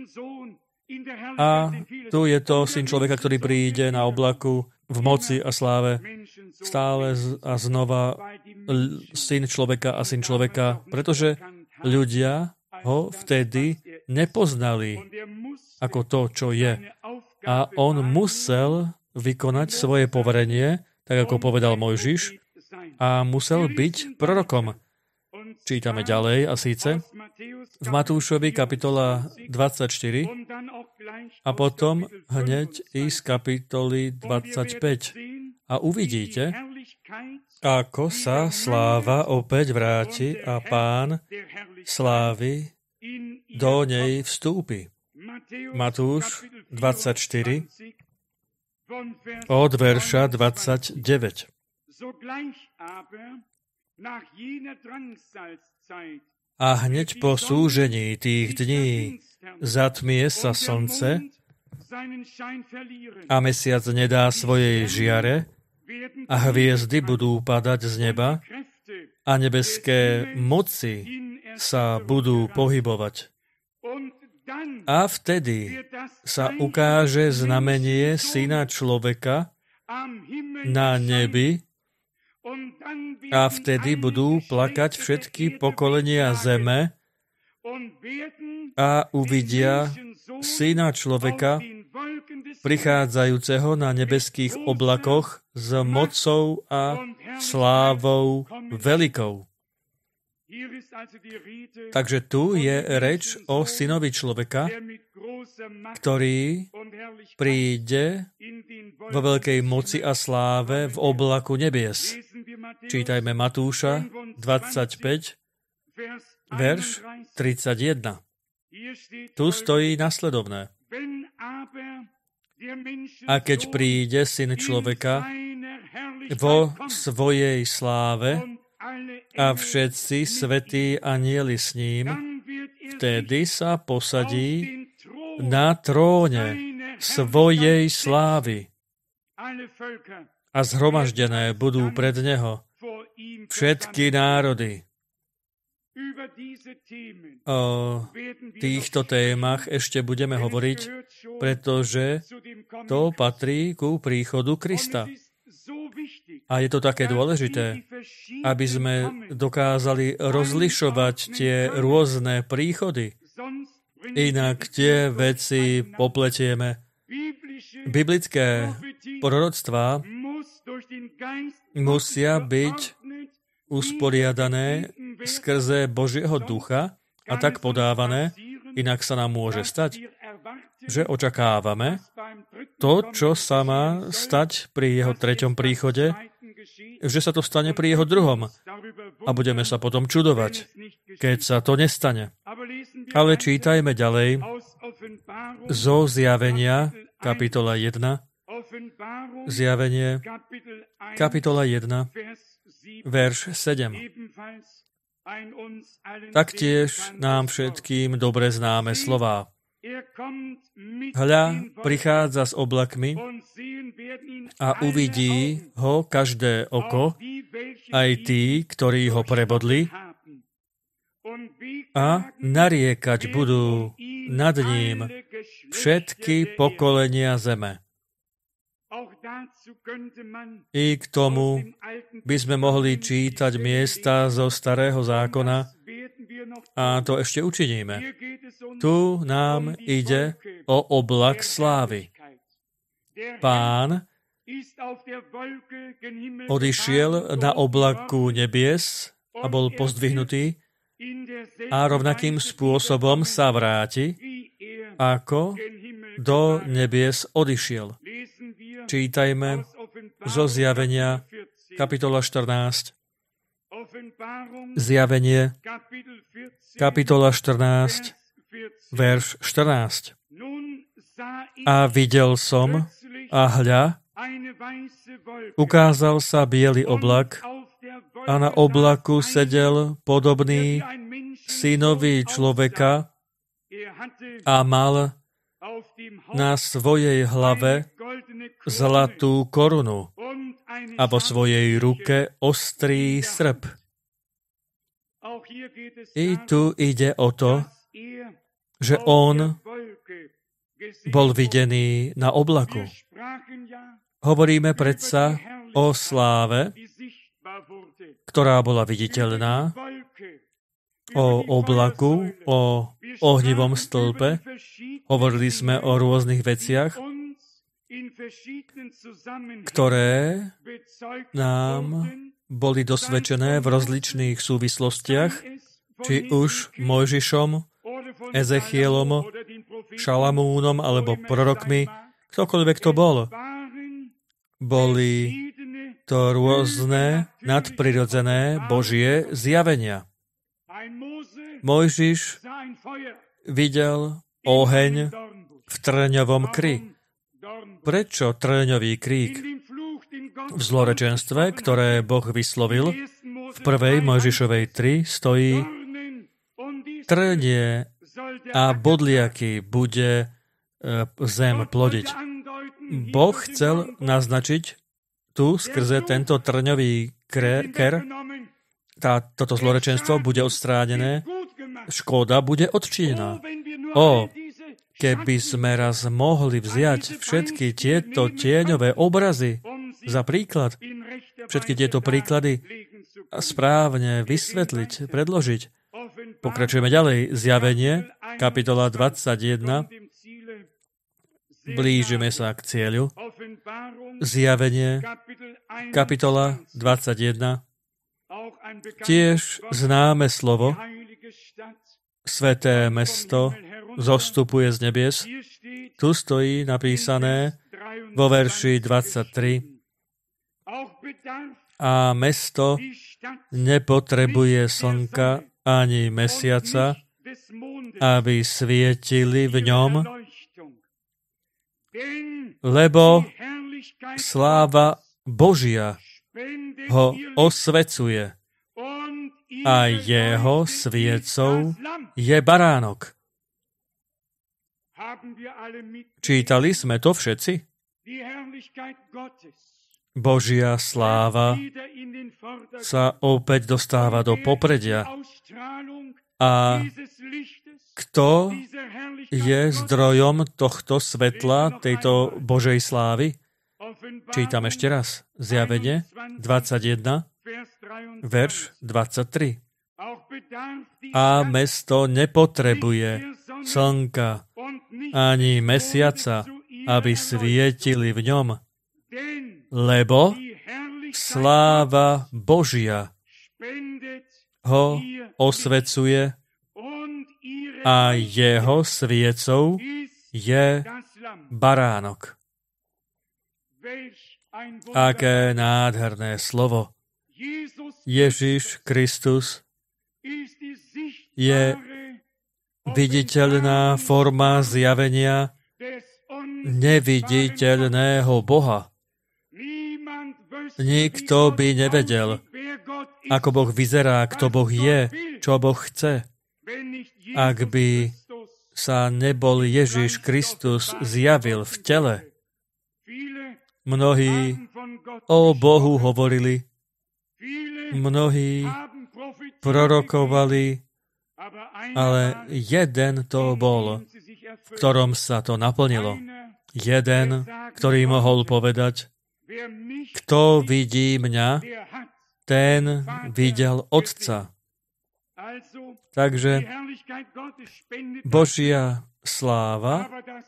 A tu je to syn človeka, ktorý príde na oblaku v moci a sláve. Stále a znova syn človeka a syn človeka, pretože ľudia ho vtedy nepoznali ako to, čo je. A on musel vykonať svoje poverenie, tak ako povedal Mojžiš, a musel byť prorokom. Čítame ďalej, a síce v Matúšovi kapitola 24 a potom hneď i z kapitoly 25. A A uvidíte, ako sa sláva opäť vráti a Pán slávy do nej vstúpi. Matúš 24 od verša 29. A hneď po súžení tých dní zatmie sa slnce a mesiac nedá svojej žiare a hviezdy budú padať z neba a nebeské moci sa budú pohybovať. A vtedy sa ukáže znamenie Syna človeka na nebi a vtedy budú plakať všetky pokolenia zeme a uvidia Syna človeka prichádzajúceho na nebeských oblakoch s mocou a slávou veľkou. Takže tu je reč o Synovi človeka, ktorý príde vo veľkej moci a sláve v oblaku nebies. Čítajme Matúša 25, verš 31. Tu stojí nasledovné. A keď príde Syn človeka vo svojej sláve a všetci svätí anjeli s ním, vtedy sa posadí na tróne svojej slávy a zhromaždené budú pred neho všetky národy. O týchto témach ešte budeme hovoriť, pretože to patrí ku príchodu Krista. A je to také dôležité, aby sme dokázali rozlišovať tie rôzne príchody. Inak tie veci popletieme. Biblické proroctvá musia byť usporiadané skrze Božieho ducha a tak podávané, inak sa nám môže stať, že očakávame to, čo sa má stať pri jeho treťom príchode, že sa to stane pri jeho druhom. A budeme sa potom čudovať, keď sa to nestane. Ale čítajme ďalej zo Zjavenia, kapitola 1, Zjavenie, kapitola 1, verš 7. Taktiež nám všetkým dobre známe slová. Hľa, prichádza s oblakmi a uvidí ho každé oko, aj tí, ktorí ho prebodli, a nariekať budú nad ním všetky pokolenia zeme. I k tomu by sme mohli čítať miesta zo Starého zákona a to ešte učiníme. Tu nám ide o oblak slávy. Pán odišiel na oblaku nebies a bol pozdvihnutý a rovnakým spôsobom sa vráti, ako do nebies odišiel. Čítajme zo Zjavenia, kapitola 14. Zjavenie, kapitola 14, verš 14. A videl som, a hľa, ukázal sa biely oblak, a na oblaku sedel podobný synovi človeka a mal na svojej hlave zlatú korunu a vo svojej ruke ostrý srp. I tu ide o to, že on bol videný na oblaku. Hovoríme predsa o sláve, ktorá bola viditeľná, o oblaku, o ohnivom stĺpe. Hovorili sme o rôznych veciach, ktoré nám boli dosvedčené v rozličných súvislostiach, či už Mojžišom, Ezechielom, Šalamúnom alebo prorokmi, ktokoľvek to bol. Boli to rôzne nadprirodzené Božie zjavenia. Mojžiš videl oheň v trňovom kri. Prečo trňový krík? V zlorečenstve, ktoré Boh vyslovil, v 1. Mojžišovej 3 stojí: trnie a bodliaky bude zem plodiť. Boh chcel naznačiť tu skrze tento trňový ker, toto zlorečenstvo bude odstránené, škoda bude odčinená. Keby sme raz mohli vziať všetky tieto tieňové obrazy za príklad, všetky tieto príklady správne vysvetliť, predložiť. Pokračujeme ďalej. Zjavenie, kapitola 21. Blížime sa k cieľu. Zjavenie, kapitola 21. Tiež známe slovo, Sveté mesto zostupuje z nebies. Tu stojí napísané vo verši 23. A mesto nepotrebuje slnka ani mesiaca, aby svietili v ňom, lebo sláva Božia ho osvecuje a jeho sviecou je baránok. Čítali sme to všetci? Božia sláva sa opäť dostáva do popredia. A kto je zdrojom tohto svetla, tejto Božej slávy? Čítam ešte raz. Zjavenie 21, verš 23. A mesto nepotrebuje slnka ani mesiaca, aby svietili v ňom, lebo sláva Božia ho osvecuje a jeho sviecou je baránok. Aké nádherné slovo. Ježiš Kristus je viditeľná forma zjavenia neviditeľného Boha. Nikto by nevedel, ako Boh vyzerá, kto Boh je, čo Boh chce, ak by sa nebol Ježiš Kristus zjavil v tele. Mnohí o Bohu hovorili, mnohí prorokovali, ale jeden to bol, v ktorom sa to naplnilo. Jeden, ktorý mohol povedať, kto vidí mňa, ten videl Otca. Takže Božia sláva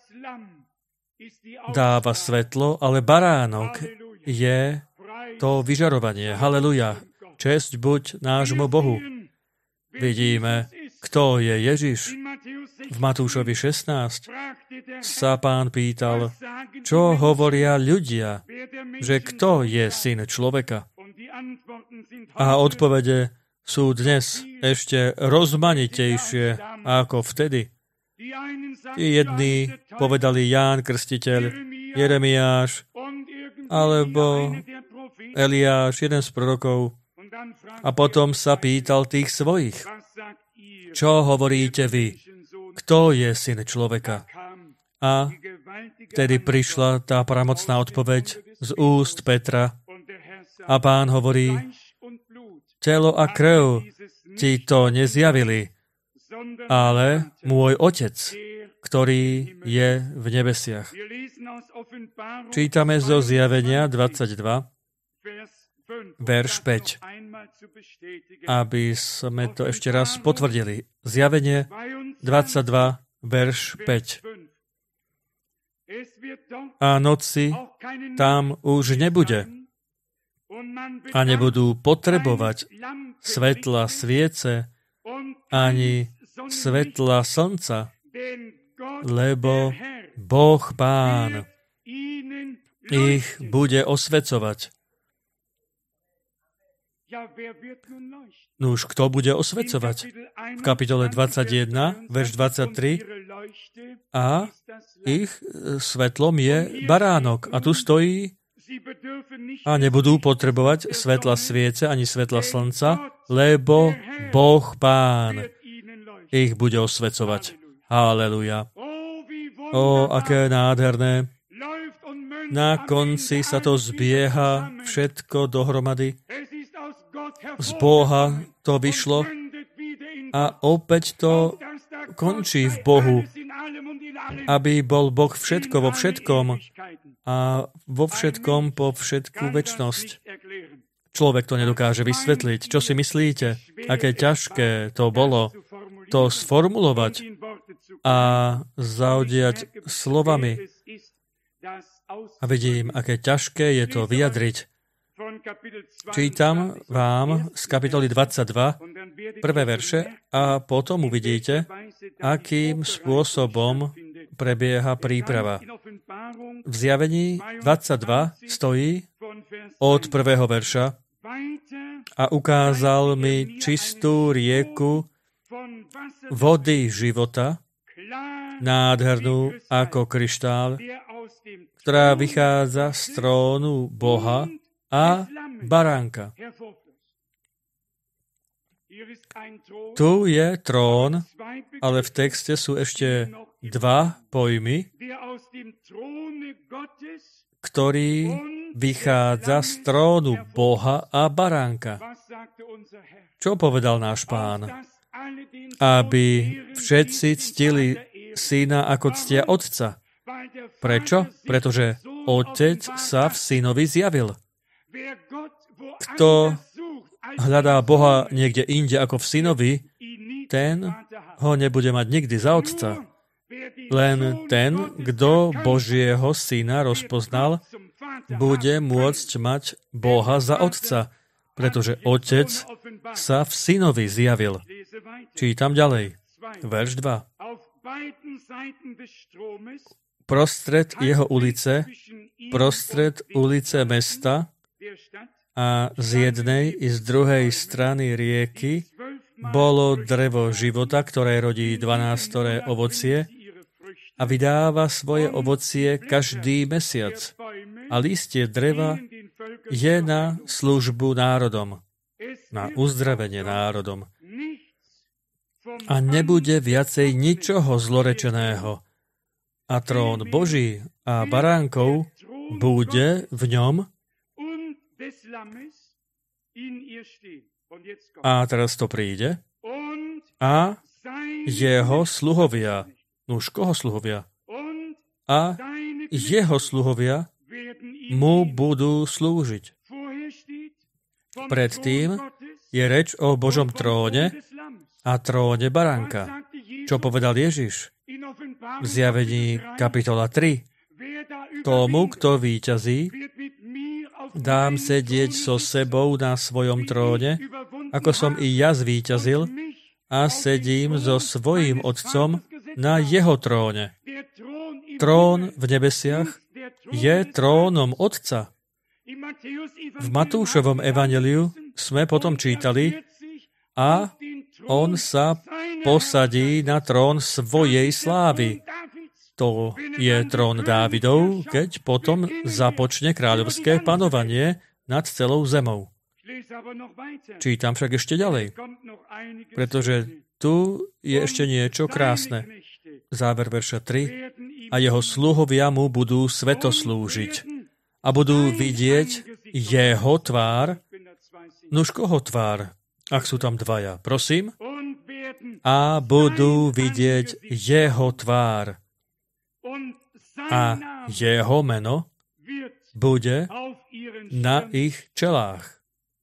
dáva svetlo, ale baránok je to vyžarovanie. Haleluja. Česť buď nášmu Bohu. Vidíme, kto je Ježiš. V Matúšovi 16 sa Pán pýtal, čo hovoria ľudia, že kto je syn človeka. A odpovede sú dnes ešte rozmanitejšie ako vtedy. Tí jedni povedali Ján Krstiteľ, Jeremiáš, alebo Eliáš, jeden z prorokov. A potom sa pýtal tých svojich, čo hovoríte vy? Kto je syn človeka? A vtedy prišla tá pramocná odpoveď z úst Petra. A Pán hovorí, telo a krv ti to nezjavili, ale môj Otec, ktorý je v nebesiach. Čítame zo Zjavenia 22, verš 5, aby sme to ešte raz potvrdili. Zjavenie 22, verš 5. A noci tam už nebude a nebudú potrebovať svetla sviece ani svetla slnca, lebo Boh Pán ich bude osvecovať Nuž, kto bude osvecovať? V kapitole 21, verš 23, a ich svetlom je baránok. A tu stojí, a nebudú potrebovať svetla sviece ani svetla slnca, lebo Boh Pán ich bude osvecovať. Halleluja. Ó, aké nádherné. Na konci sa to zbieha všetko dohromady. Z Boha to vyšlo a opäť to končí v Bohu, aby bol Boh všetko vo všetkom a vo všetkom po všetkú večnosť. Človek to nedokáže vysvetliť. Čo si myslíte? Aké ťažké to bolo to sformulovať a zaodiať slovami. A vidím, aké ťažké je to vyjadriť. Čítam vám z kapitoly 22, prvé verše, a potom uvidíte, akým spôsobom prebieha príprava. V Zjavení 22 stojí od prvého verša: a ukázal mi čistú rieku vody života, nádhernú ako kryštál, ktorá vychádza z trónu Boha a baránka. Tu je trón, ale v texte sú ešte dva pojmy, ktorý vychádza z trónu Boha a baránka. Čo povedal náš Pán? Aby všetci ctili syna ako ctia otca. Prečo? Pretože otec sa v synovi zjavil. Kto hľadá Boha niekde inde ako v synovi, ten ho nebude mať nikdy za otca. Len ten, kto Božieho syna rozpoznal, bude môcť mať Boha za otca, pretože otec sa v synovi zjavil. Čítam ďalej. Verš 2. Prostred jeho ulice, prostred ulice mesta a z jednej i z druhej strany rieky bolo drevo života, ktoré rodí 12 ovocie a vydáva svoje ovocie každý mesiac. A listie dreva je na službu národom, na uzdravenie národom. A nebude viacej ničoho zlorečeného. A trón Boží a baránkov bude v ňom. A teraz to príde. A jeho sluhovia. Nuž, koho sluhovia? A jeho sluhovia mu budú slúžiť. Predtým je reč o Božom tróne a tróne baránka. Čo povedal Ježiš? V Zjavení kapitola 3. Tomu, kto víťazí, dám sedieť so sebou na svojom tróne, ako som i ja zvíťazil, a sedím so svojím otcom na jeho tróne. Trón v nebesiach je trónom Otca. V Matúšovom evanjeliu sme potom čítali: a on sa posadí na trón svojej slávy. To je trón Dávidov, keď potom započne kráľovské panovanie nad celou zemou. Čítam však ešte ďalej, pretože tu je ešte niečo krásne. Záver verša 3. A jeho sluhovia mu budú svetoslúžiť a budú vidieť jeho tvár. Nuž koho tvár, ak sú tam dvaja? Prosím. A budú vidieť jeho tvár. A jeho meno bude na ich čelách.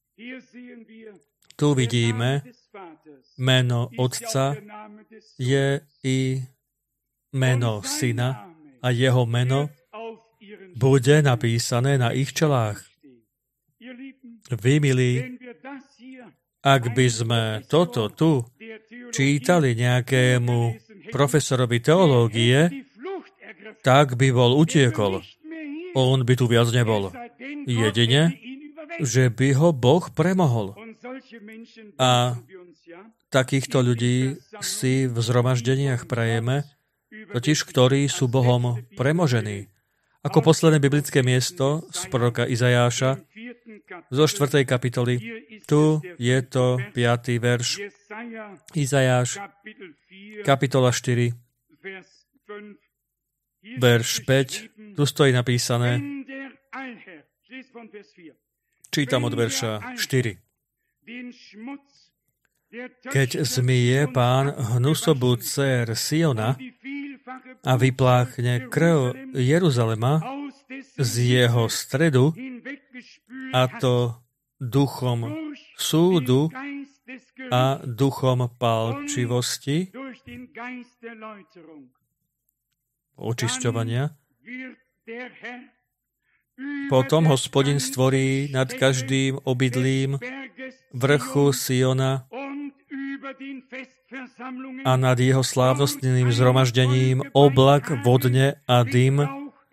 Tu vidíme, meno Otca je i meno Syna a jeho meno bude napísané na ich čelách. Vy, milí, ak by sme toto tu čítali nejakému profesorovi teológie, tak by bol utiekol. On by tu viac nebol. Jedine že by ho Boh premohol. A takýchto ľudí si v zhromaždeniach prajeme, totiž ktorí sú Bohom premožení. Ako posledné biblické miesto z proroka Izajáša zo 4. kapitoly. Tu je to 5. verš. Izajáš, kapitola 4, verš 5. Tu stojí napísané. Čítam od verša 4. Keď zmije Pán hnusobu dcér Siona a vypláchne krv Jeruzalema z jeho stredu, a to duchom súdu a duchom palčivosti, očisťovania, potom Hospodin stvorí nad každým obydlím vrchu Siona a nad jeho slávnostným zhromaždením oblak vodne a dym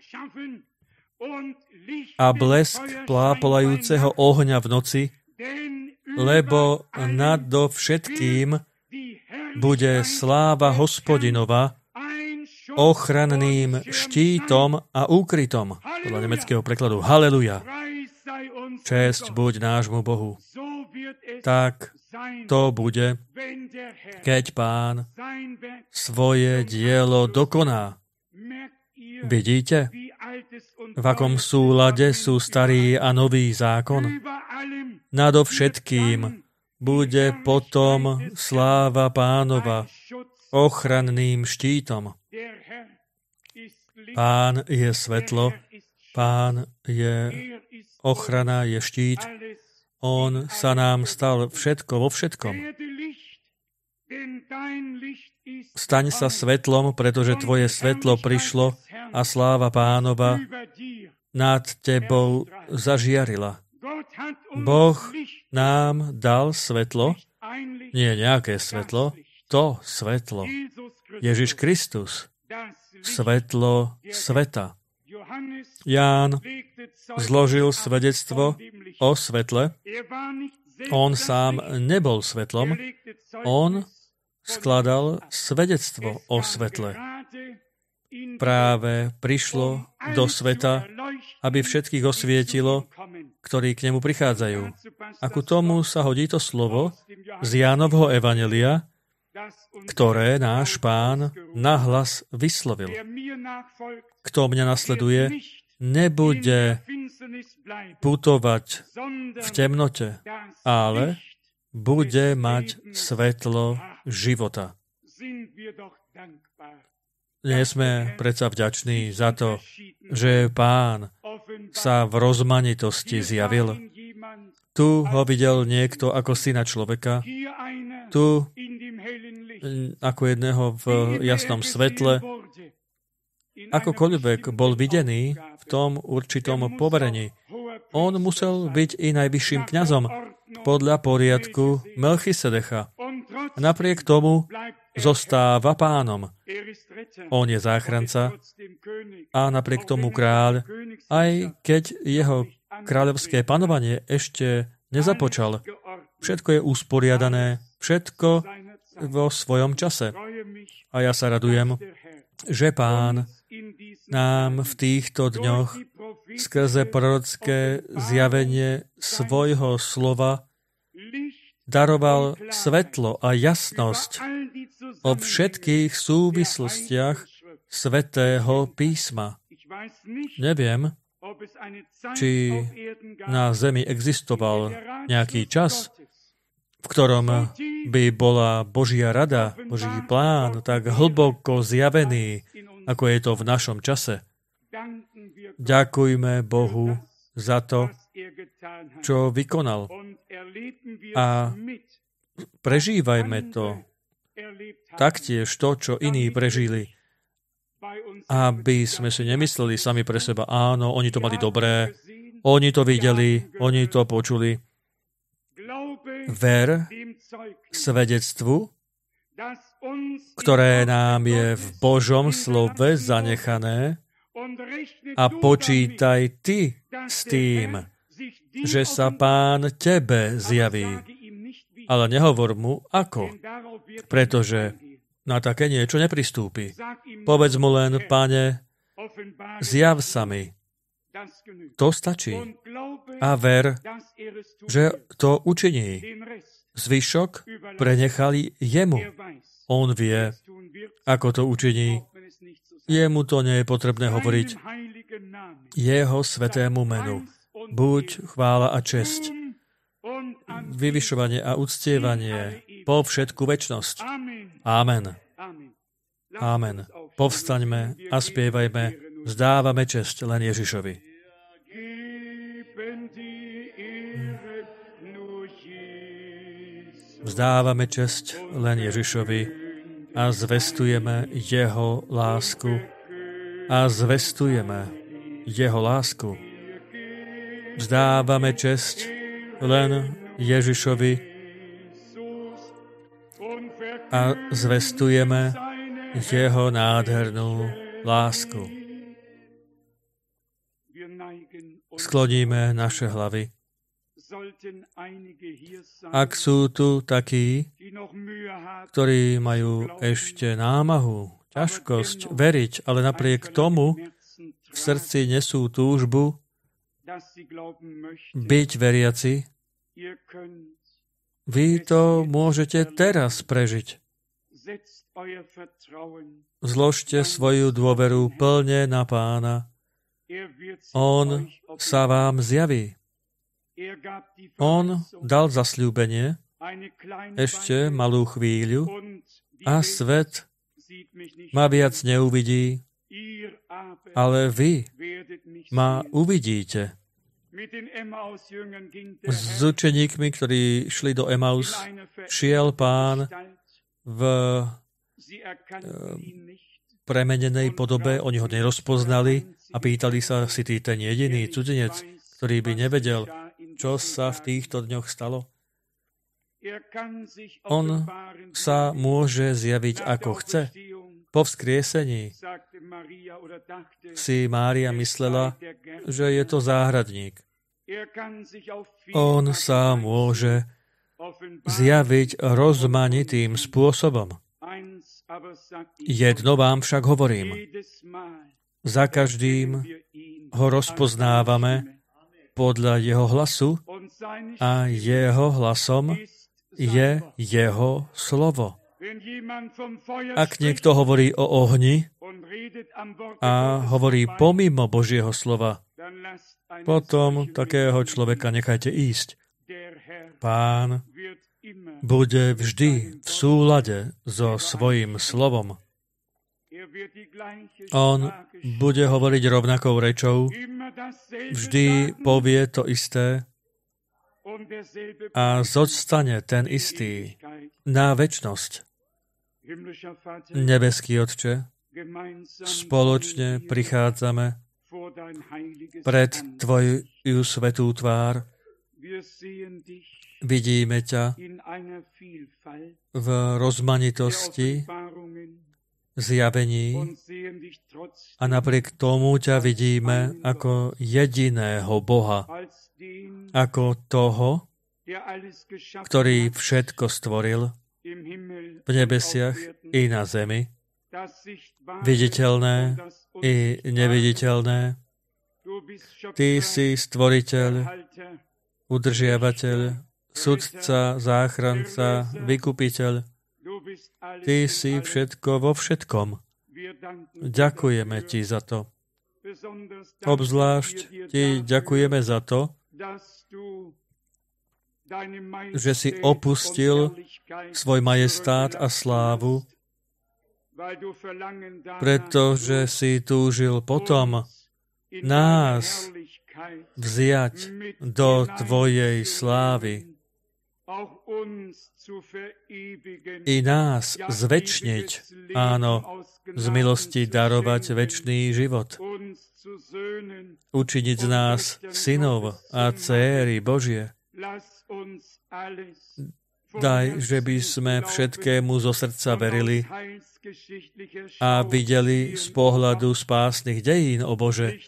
a blesk plápolajúceho ohňa v noci, lebo nado všetkým bude sláva Hospodinova ochranným štítom a úkrytom. Podľa nemeckého prekladu. Haleluja. Česť buď nášmu Bohu. Tak to bude, keď Pán svoje dielo dokoná. Vidíte, v akom súlade sú starý a nový zákon? Nadovšetkým bude potom sláva Pánova ochranným štítom. Pán je svetlo, Pán je ochrana, je štít. On sa nám stal všetko vo všetkom. Staň sa svetlom, pretože tvoje svetlo prišlo a sláva Pánova nad tebou zažiarila. Boh nám dal svetlo, nie nejaké svetlo, to svetlo. Ježiš Kristus, svetlo sveta. Ján zložil svedectvo o svetle. On sám nebol svetlom, on skladal svedectvo o svetle. Práve prišlo do sveta, aby všetkých osvietilo, ktorí k nemu prichádzajú. A ku tomu sa hodí to slovo z Jánovho evanjelia, ktoré náš Pán nahlas vyslovil. Kto mňa nasleduje, nebude putovať v temnote, ale bude mať svetlo života. Nie sme predsa vďační za to, že Pán sa v rozmanitosti zjavil. Tu ho videl niekto ako syna človeka, tu ako jedného v jasnom svetle. Akokoľvek bol videný v tom určitom poverení. On musel byť i najvyšším kňazom podľa poriadku Melchisedecha. Napriek tomu zostáva pánom. On je záchranca a napriek tomu kráľ, aj keď jeho kráľovské panovanie ešte nezapočal. Všetko je usporiadané, všetko vo svojom čase. A ja sa radujem, že Pán nám v týchto dňoch skrze prorocké zjavenie svojho slova daroval svetlo a jasnosť o všetkých súvislostiach Svätého písma. Neviem, či na zemi existoval nejaký čas, v ktorom by bola Božia rada, Boží plán tak hlboko zjavený, ako je to v našom čase. Ďakujme Bohu za to, čo vykonal. A prežívajme to taktiež to, čo iní prežili. Aby sme si nemysleli sami pre seba, áno, oni to mali dobré, oni to videli, oni to počuli. Ver svedectvu, ktoré nám je v Božom slove zanechané, a počítaj ty s tým, že sa Pán tebe zjaví. Ale nehovor mu, ako, pretože na také niečo nepristúpi. Povedz mu len, Pane, zjav sa mi. To stačí. A ver, že to učiní. Zvyšok prenechali jemu. On vie, ako to učiní. Jemu to nie je potrebné hovoriť. Jeho svätému menu. Buď chvála a česť, vyvyšovanie a uctievanie po všetku večnosť. Amen. Amen. Povstaňme a spievajme, vzdávame česť len Ježišovi. Vzdávame česť len Ježišovi a zvestujeme jeho lásku. A zvestujeme jeho lásku. Vzdávame česť len Ježišovi a zvestujeme jeho nádhernú lásku. Skloníme naše hlavy. Ak sú tu takí, ktorí majú ešte námahu, ťažkosť veriť, ale napriek tomu v srdci nesú túžbu byť veriaci, vy to môžete teraz prežiť. Zložte svoju dôveru plne na Pána. On sa vám zjaví. On dal zasľúbenie ešte malú chvíľu a svet ma viac neuvidí, ale vy ma uvidíte. S učeníkmi, ktorí šli do Emaus, šiel Pán v premenenej podobe, oni ho nerozpoznali a pýtali sa, si ty ten jediný cudzinec, ktorý by nevedel, čo sa v týchto dňoch stalo. On sa môže zjaviť ako chce. Po vzkriesení si Mária myslela, že je to záhradník. On sa môže zjaviť rozmanitým spôsobom. Jedno vám však hovorím. Za každým ho rozpoznávame podľa jeho hlasu a jeho hlasom je jeho slovo. Ak niekto hovorí o ohni a hovorí pomimo Božieho slova, potom takého človeka nechajte ísť. Pán bude vždy v súlade so svojím slovom. On bude hovoriť rovnakou rečou, vždy povie to isté a zostane ten istý na večnosť. Nebeský Otče, spoločne prichádzame pred Tvoju svätú tvár. Vidíme ťa v rozmanitosti zjavení a napriek tomu ťa vidíme ako jediného Boha, ako toho, ktorý všetko stvoril v nebesiach i na zemi, viditeľné i neviditeľné. Ty si stvoriteľ, udržiavateľ, sudca, záchranca, vykupiteľ. Ty si všetko vo všetkom. Ďakujeme Ti za to. Obzvlášť Ti ďakujeme za to, že si opustil svoj majestát a slávu, pretože si túžil potom nás vziať do Tvojej slávy i nás zvečniť, áno, z milosti darovať večný život. Učiniť z nás synov a dcéry Božie. Daj, že by sme všetkému zo srdca verili a videli z pohľadu spásnych dejín, o Bože.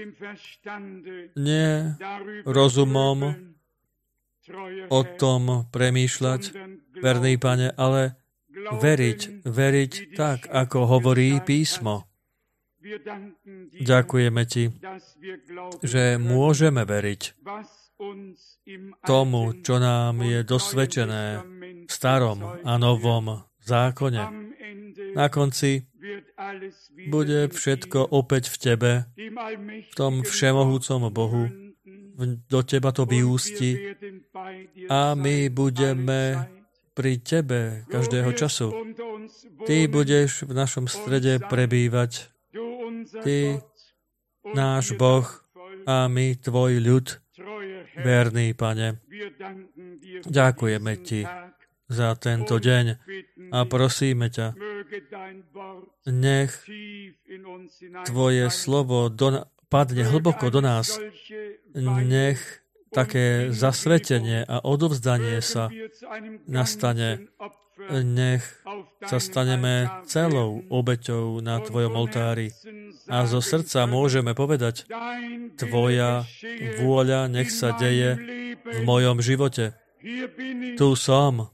Nie rozumom o tom premýšľať, verný Pane, ale veriť tak, ako hovorí písmo. Ďakujeme Ti, že môžeme veriť tomu, čo nám je dosvedčené v starom a novom zákone. Na konci bude všetko opäť v Tebe, v tom všemohúcom Bohu. Do Teba to vyústi a my budeme pri Tebe každého času. Ty budeš v našom strede prebývať. Ty, náš Boh, a my, Tvoj ľud, verný Pane. Ďakujeme Ti za tento deň a prosíme ťa, nech Tvoje slovo padne hlboko do nás. Nech také zasvetenie a odovzdanie sa nastane. Nech sa staneme celou obeťou na Tvojom oltári. A zo srdca môžeme povedať, Tvoja vôľa nech sa deje v mojom živote. Tu som.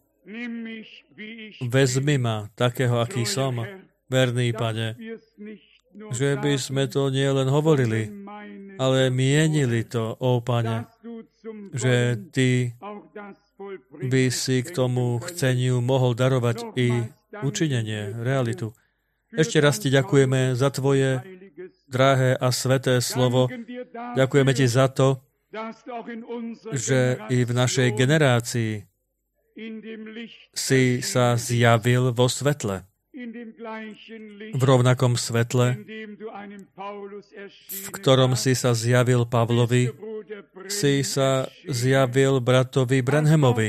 Vezmi ma takého, aký som. Verný Pane, že by sme to nielen hovorili, ale mienili to, ó Pane, že Ty by si k tomu chceniu mohol darovať i učinenie, realitu. Ešte raz Ti ďakujeme za Tvoje drahé a sveté slovo. Ďakujeme Ti za to, že i v našej generácii si sa zjavil vo svetle. V rovnakom svetle, v ktorom si sa zjavil Pavlovi, si sa zjavil bratovi Branhamovi.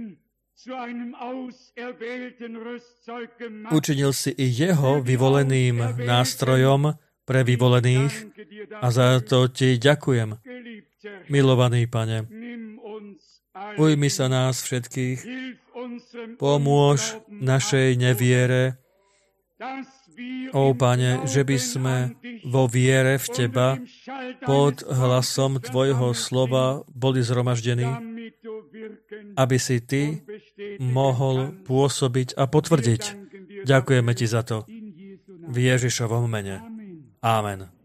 Učinil si i jeho vyvoleným nástrojom pre vyvolených a za to Ti ďakujem. Milovaný Pane, ujmi sa nás všetkých, pomôž našej neviere, ó Pane, že by sme vo viere v Teba pod hlasom Tvojho slova boli zhromaždení, aby si Ty mohol pôsobiť a potvrdiť. Ďakujeme Ti za to. V Ježišovom mene. Amen.